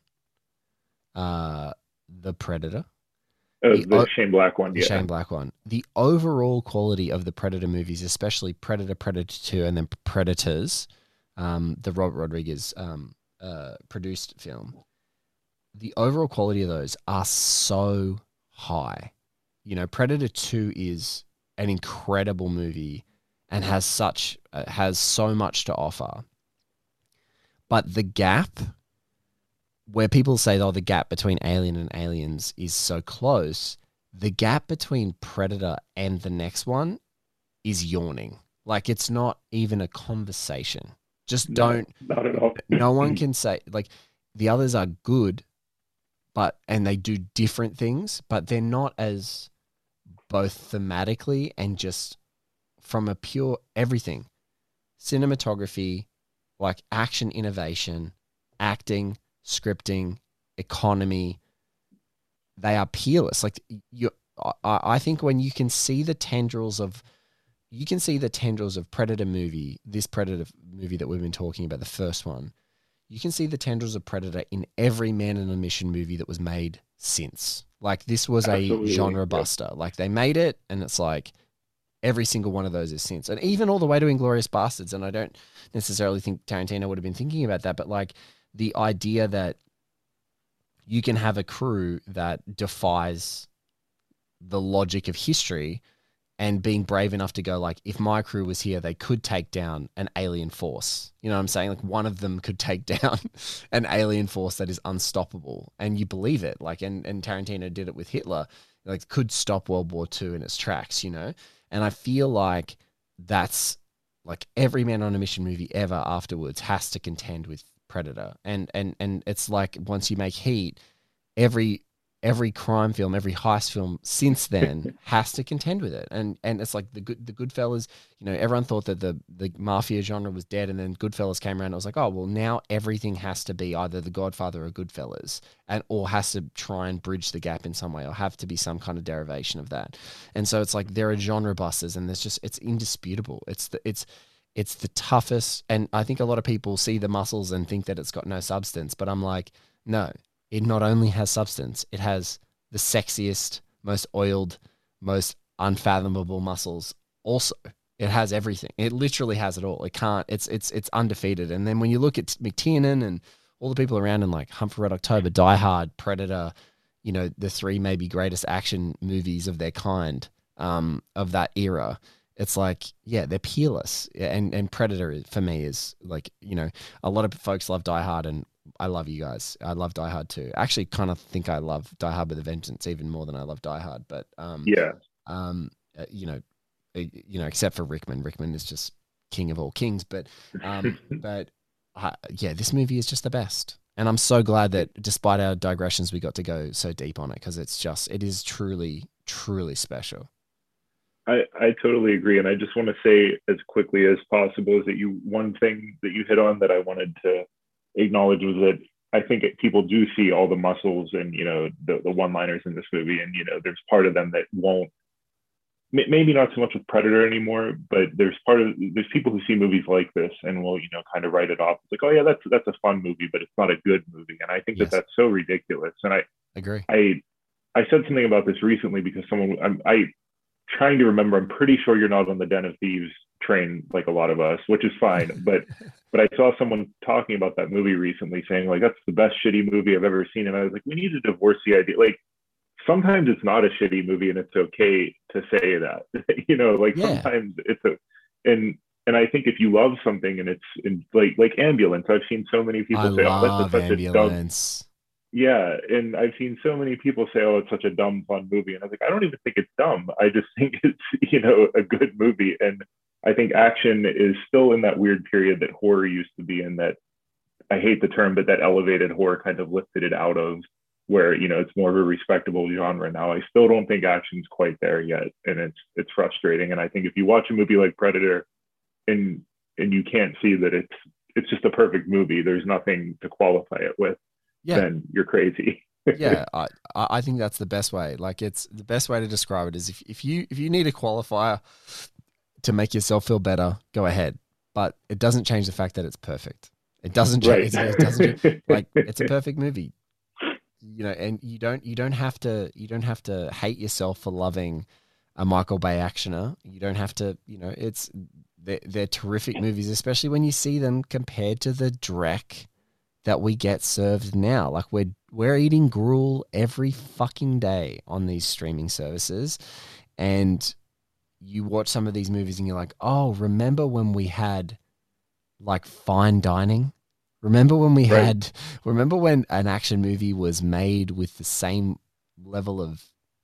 uh, the Predator, Uh, The the o- Shane Black one, the yeah. Shane Black one, the overall quality of the Predator movies, especially Predator, Predator two, and then Predators, um, the Robert Rodriguez um, uh, produced film, the overall quality of those are so high. You know, Predator two is an incredible movie and has such uh, has so much to offer. But the gap, where people say, oh, the gap between Alien and Aliens is so close, the gap between Predator and the next one is yawning. Like, it's not even a conversation. Just No, don't. not at all. No one can say, like, the others are good, but, and they do different things, but they're not as both thematically and just from a pure everything, cinematography, like action innovation, acting, scripting, economy, they are peerless. Like, you, I, I think when you can see the tendrils of, you can see the tendrils of Predator movie, this Predator movie that we've been talking about, the first one, you can see the tendrils of Predator in every Man on a Mission movie that was made since. Like, this was Absolutely, a genre yep. buster. Like, they made it, and it's like every single one of those is since. And even all the way to Inglourious Bastards, and I don't necessarily think Tarantino would have been thinking about that, but like the idea that you can have a crew that defies the logic of history and being brave enough to go, like, if my crew was here, they could take down an alien force. You know what I'm saying? Like, one of them could take down an alien force that is unstoppable. And you believe it. Like, and, and Tarantino did it with Hitler. Like, could stop World War Two in its tracks, you know? And I feel like that's, like, every Man on a Mission movie ever afterwards has to contend with Predator. And and and it's like, once you make Heat, every every crime film, every heist film since then has to contend with it. And and it's like the good the Goodfellas, you know, everyone thought that the the mafia genre was dead, and then Goodfellas came around and it was like, oh, well, now everything has to be either The Godfather or Goodfellas, and or has to try and bridge the gap in some way, or have to be some kind of derivation of that. And so it's like there are genre busters, and there's just, it's indisputable. It's the it's it's the toughest, and I think a lot of people see the muscles and think that it's got no substance, but I'm like, no. It not only has substance, it has the sexiest, most oiled, most unfathomable muscles. Also, it has everything. It literally has it all. It can't. It's it's it's undefeated. And then when you look at McTiernan and all the people around him, like Humphrey Red October, Die Hard, Predator, you know, the three maybe greatest action movies of their kind, um, of that era. It's like, yeah, they're peerless. And and Predator for me is like, you know, a lot of folks love Die Hard, and I love you guys. I love Die Hard too. I actually kind of think I love Die Hard with a Vengeance even more than I love Die Hard. But um, yeah, um, uh, you know, uh, you know, except for Rickman. Rickman is just king of all kings. But um, but uh, yeah, this movie is just the best. And I'm so glad that despite our digressions, we got to go so deep on it, because it's just, it is truly, truly special. I, I totally agree. And I just want to say as quickly as possible is that you, one thing that you hit on that I wanted to acknowledge was that I think it, people do see all the muscles and, you know, the, the one-liners in this movie. And, you know, there's part of them that won't, maybe not so much with Predator anymore, but there's part of, there's people who see movies like this and will, you know, kind of write it off. It's like, oh yeah, that's, that's a fun movie, but it's not a good movie. And I think Yes. that that's so ridiculous. And I agree. I, I said something about this recently because someone, I'm I trying to remember, I'm pretty sure you're not on the Den of Thieves train like a lot of us, which is fine. But but I saw someone talking about that movie recently saying like, that's the best shitty movie I've ever seen. And I was like, we need to divorce the idea. Like, sometimes it's not a shitty movie and it's okay to say that, you know, like yeah. sometimes it's a, and, and I think if you love something and it's in like, like Ambulance, I've seen so many people I say, love oh, that's such Ambulance. a dumb, yeah. And I've seen so many people say, oh, it's such a dumb, fun movie. And I was like, I don't even think it's dumb. I just think it's, you know, a good movie. And I think action is still in that weird period that horror used to be in, that I hate the term, but that elevated horror kind of lifted it out of. where, you know, it's more of a respectable genre now. I still don't think action's quite there yet, and it's it's frustrating. And I think if you watch a movie like Predator and and you can't see that it's it's just a perfect movie, there's nothing to qualify it with, yeah. then you're crazy. yeah, I I think that's the best way. Like, it's the best way to describe it is if, if you if you need a qualifier to make yourself feel better, go ahead. But it doesn't change the fact that it's perfect. It doesn't change. Right. It doesn't like it's a perfect movie. You know, and you don't you don't have to you don't have to hate yourself for loving a Michael Bay actioner. You don't have to. You know, it's they're, they're terrific movies, especially when you see them compared to the dreck that we get served now. Like, we're we're eating gruel every fucking day on these streaming services, and you watch some of these movies and you're like, oh, remember when we had like fine dining? Remember when we right. had, remember when an action movie was made with the same level of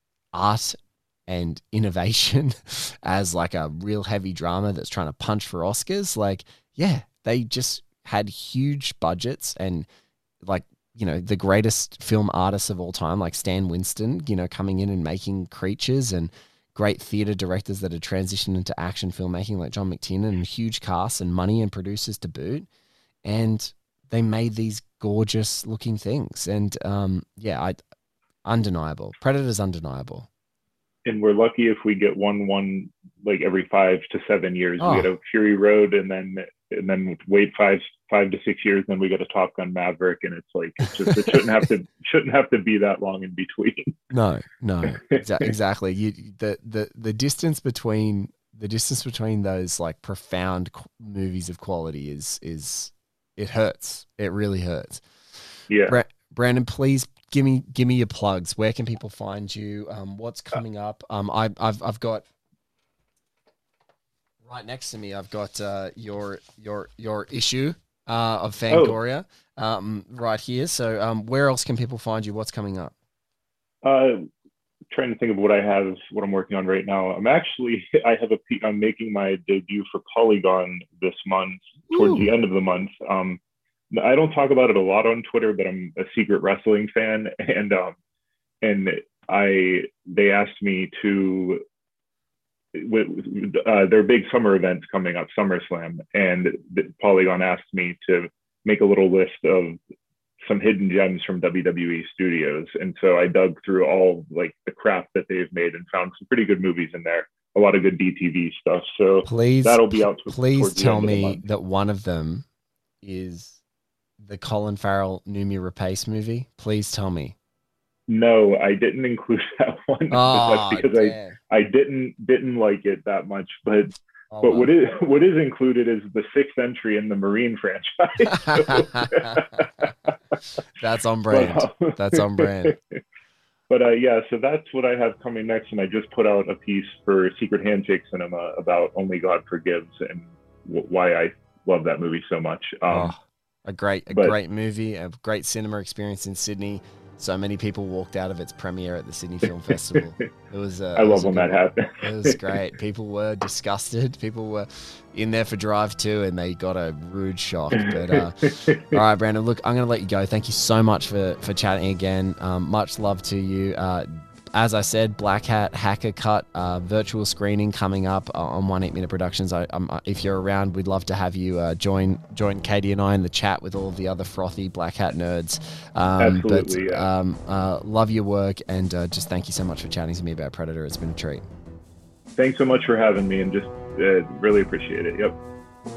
art and innovation as like a real heavy drama that's trying to punch for Oscars? Like, yeah, they just had huge budgets and like, you know, the greatest film artists of all time, like Stan Winston, you know, coming in and making Creatures, and great theater directors that had transitioned into action filmmaking like John McTiernan, and huge casts and money and producers to boot. And they made these gorgeous looking things. And um, yeah, I, undeniable. Predator's undeniable. And we're lucky if we get one, one like every five to seven years. Oh. We get a Fury Road, and then and then wait five five to six years, then we get a Top Gun Maverick, and it's like it's just it shouldn't have to shouldn't have to be that long in between. No, no, exa- exactly. You the the the distance between the distance between those like profound qu- movies of quality is is it hurts. It really hurts. Yeah, Bra- Brandon, please give me give me your plugs. Where can people find you? Um, what's coming up? Um, I, I've I've got. Right next to me, I've got uh, your your your issue uh, of Fangoria oh. um, right here. So, um, where else can people find you? What's coming up? Uh, trying to think of what I have, what I'm working on right now. I'm actually, I have a, I'm making my debut for Polygon this month, towards Ooh. the end of the month. Um, I don't talk about it a lot on Twitter, but I'm a secret wrestling fan, and um, and I they asked me to. Uh, their big summer events coming up, SummerSlam, and Polygon asked me to make a little list of some hidden gems from W W E studios. And so I dug through all like the crap that they've made and found some pretty good movies in there. A lot of good D T V stuff. So please, that'll be out. To, please tell me that one of them is the Colin Farrell Noomi Rapace movie. Please tell me. No, I didn't include that one. Oh, because damn. I I didn't didn't like it that much. But oh, but well. what is what is included is the sixth entry in the Marine franchise. That's on brand. But, uh, that's on brand. But uh, yeah, so that's what I have coming next, and I just put out a piece for Secret Handshake Cinema about Only God Forgives and w- why I love that movie so much. Um, oh, a great a but, great movie, a great cinema experience in Sydney. So many people walked out of its premiere at the Sydney Film Festival. It was. Uh, I love was when that happens. It was great. People were disgusted. People were in there for Drive two, and they got a rude shock. But uh, all right, Brandon. Look, I'm going to let you go. Thank you so much for for chatting again. Um, much love to you. Uh, as I said, Black Hat Hacker Cut uh, virtual screening coming up uh, on One Eight Minute Productions. I, um, if you're around, we'd love to have you uh, join join Katie and I in the chat with all of the other frothy Black Hat nerds. Um, Absolutely, but, yeah. Um, uh, love your work, and uh, just thank you so much for chatting to me about Predator. It's been a treat. Thanks so much for having me, and just uh, really appreciate it. Yep.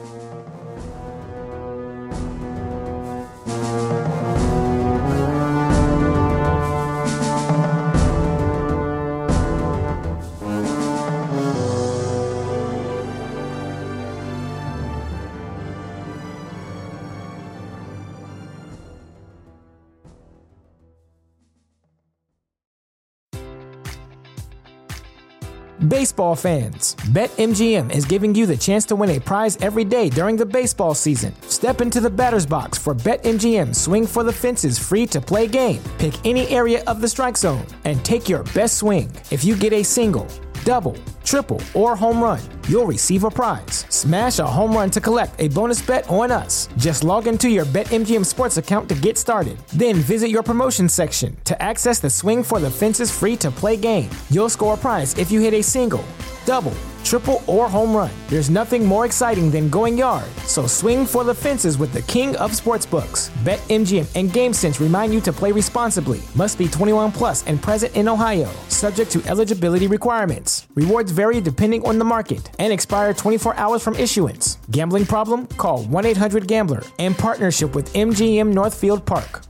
Baseball fans, BetMGM is giving you the chance to win a prize every day during the baseball season. Step into the batter's box for BetMGM Swing for the Fences free-to-play game. Pick any area of the strike zone and take your best swing. If you get a single, double, triple, or home run, you'll receive a prize. Smash a home run to collect a bonus bet on us. Just log into your BetMGM Sports account to get started. Then visit your promotion section to access the Swing for the Fences free-to-play game. You'll score a prize if you hit a single, double, triple, or home run. There's nothing more exciting than going yard, so swing for the fences with the king of sportsbooks. BetMGM and GameSense remind you to play responsibly. Must be twenty-one plus and present in Ohio, subject to eligibility requirements. Rewards vary depending on the market and expire twenty-four hours from issuance. Gambling problem? Call one eight hundred gambler. In partnership with M G M Northfield Park.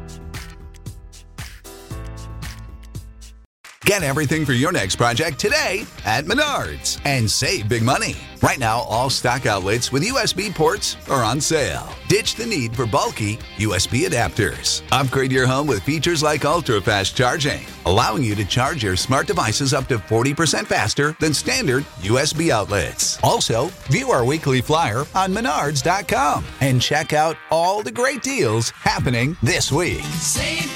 Get everything for your next project today at Menards and save big money. Right now, all stock outlets with U S B ports are on sale. Ditch the need for bulky U S B adapters. Upgrade your home with features like ultra-fast charging, allowing you to charge your smart devices up to forty percent faster than standard U S B outlets. Also, view our weekly flyer on menards dot com and check out all the great deals happening this week. Save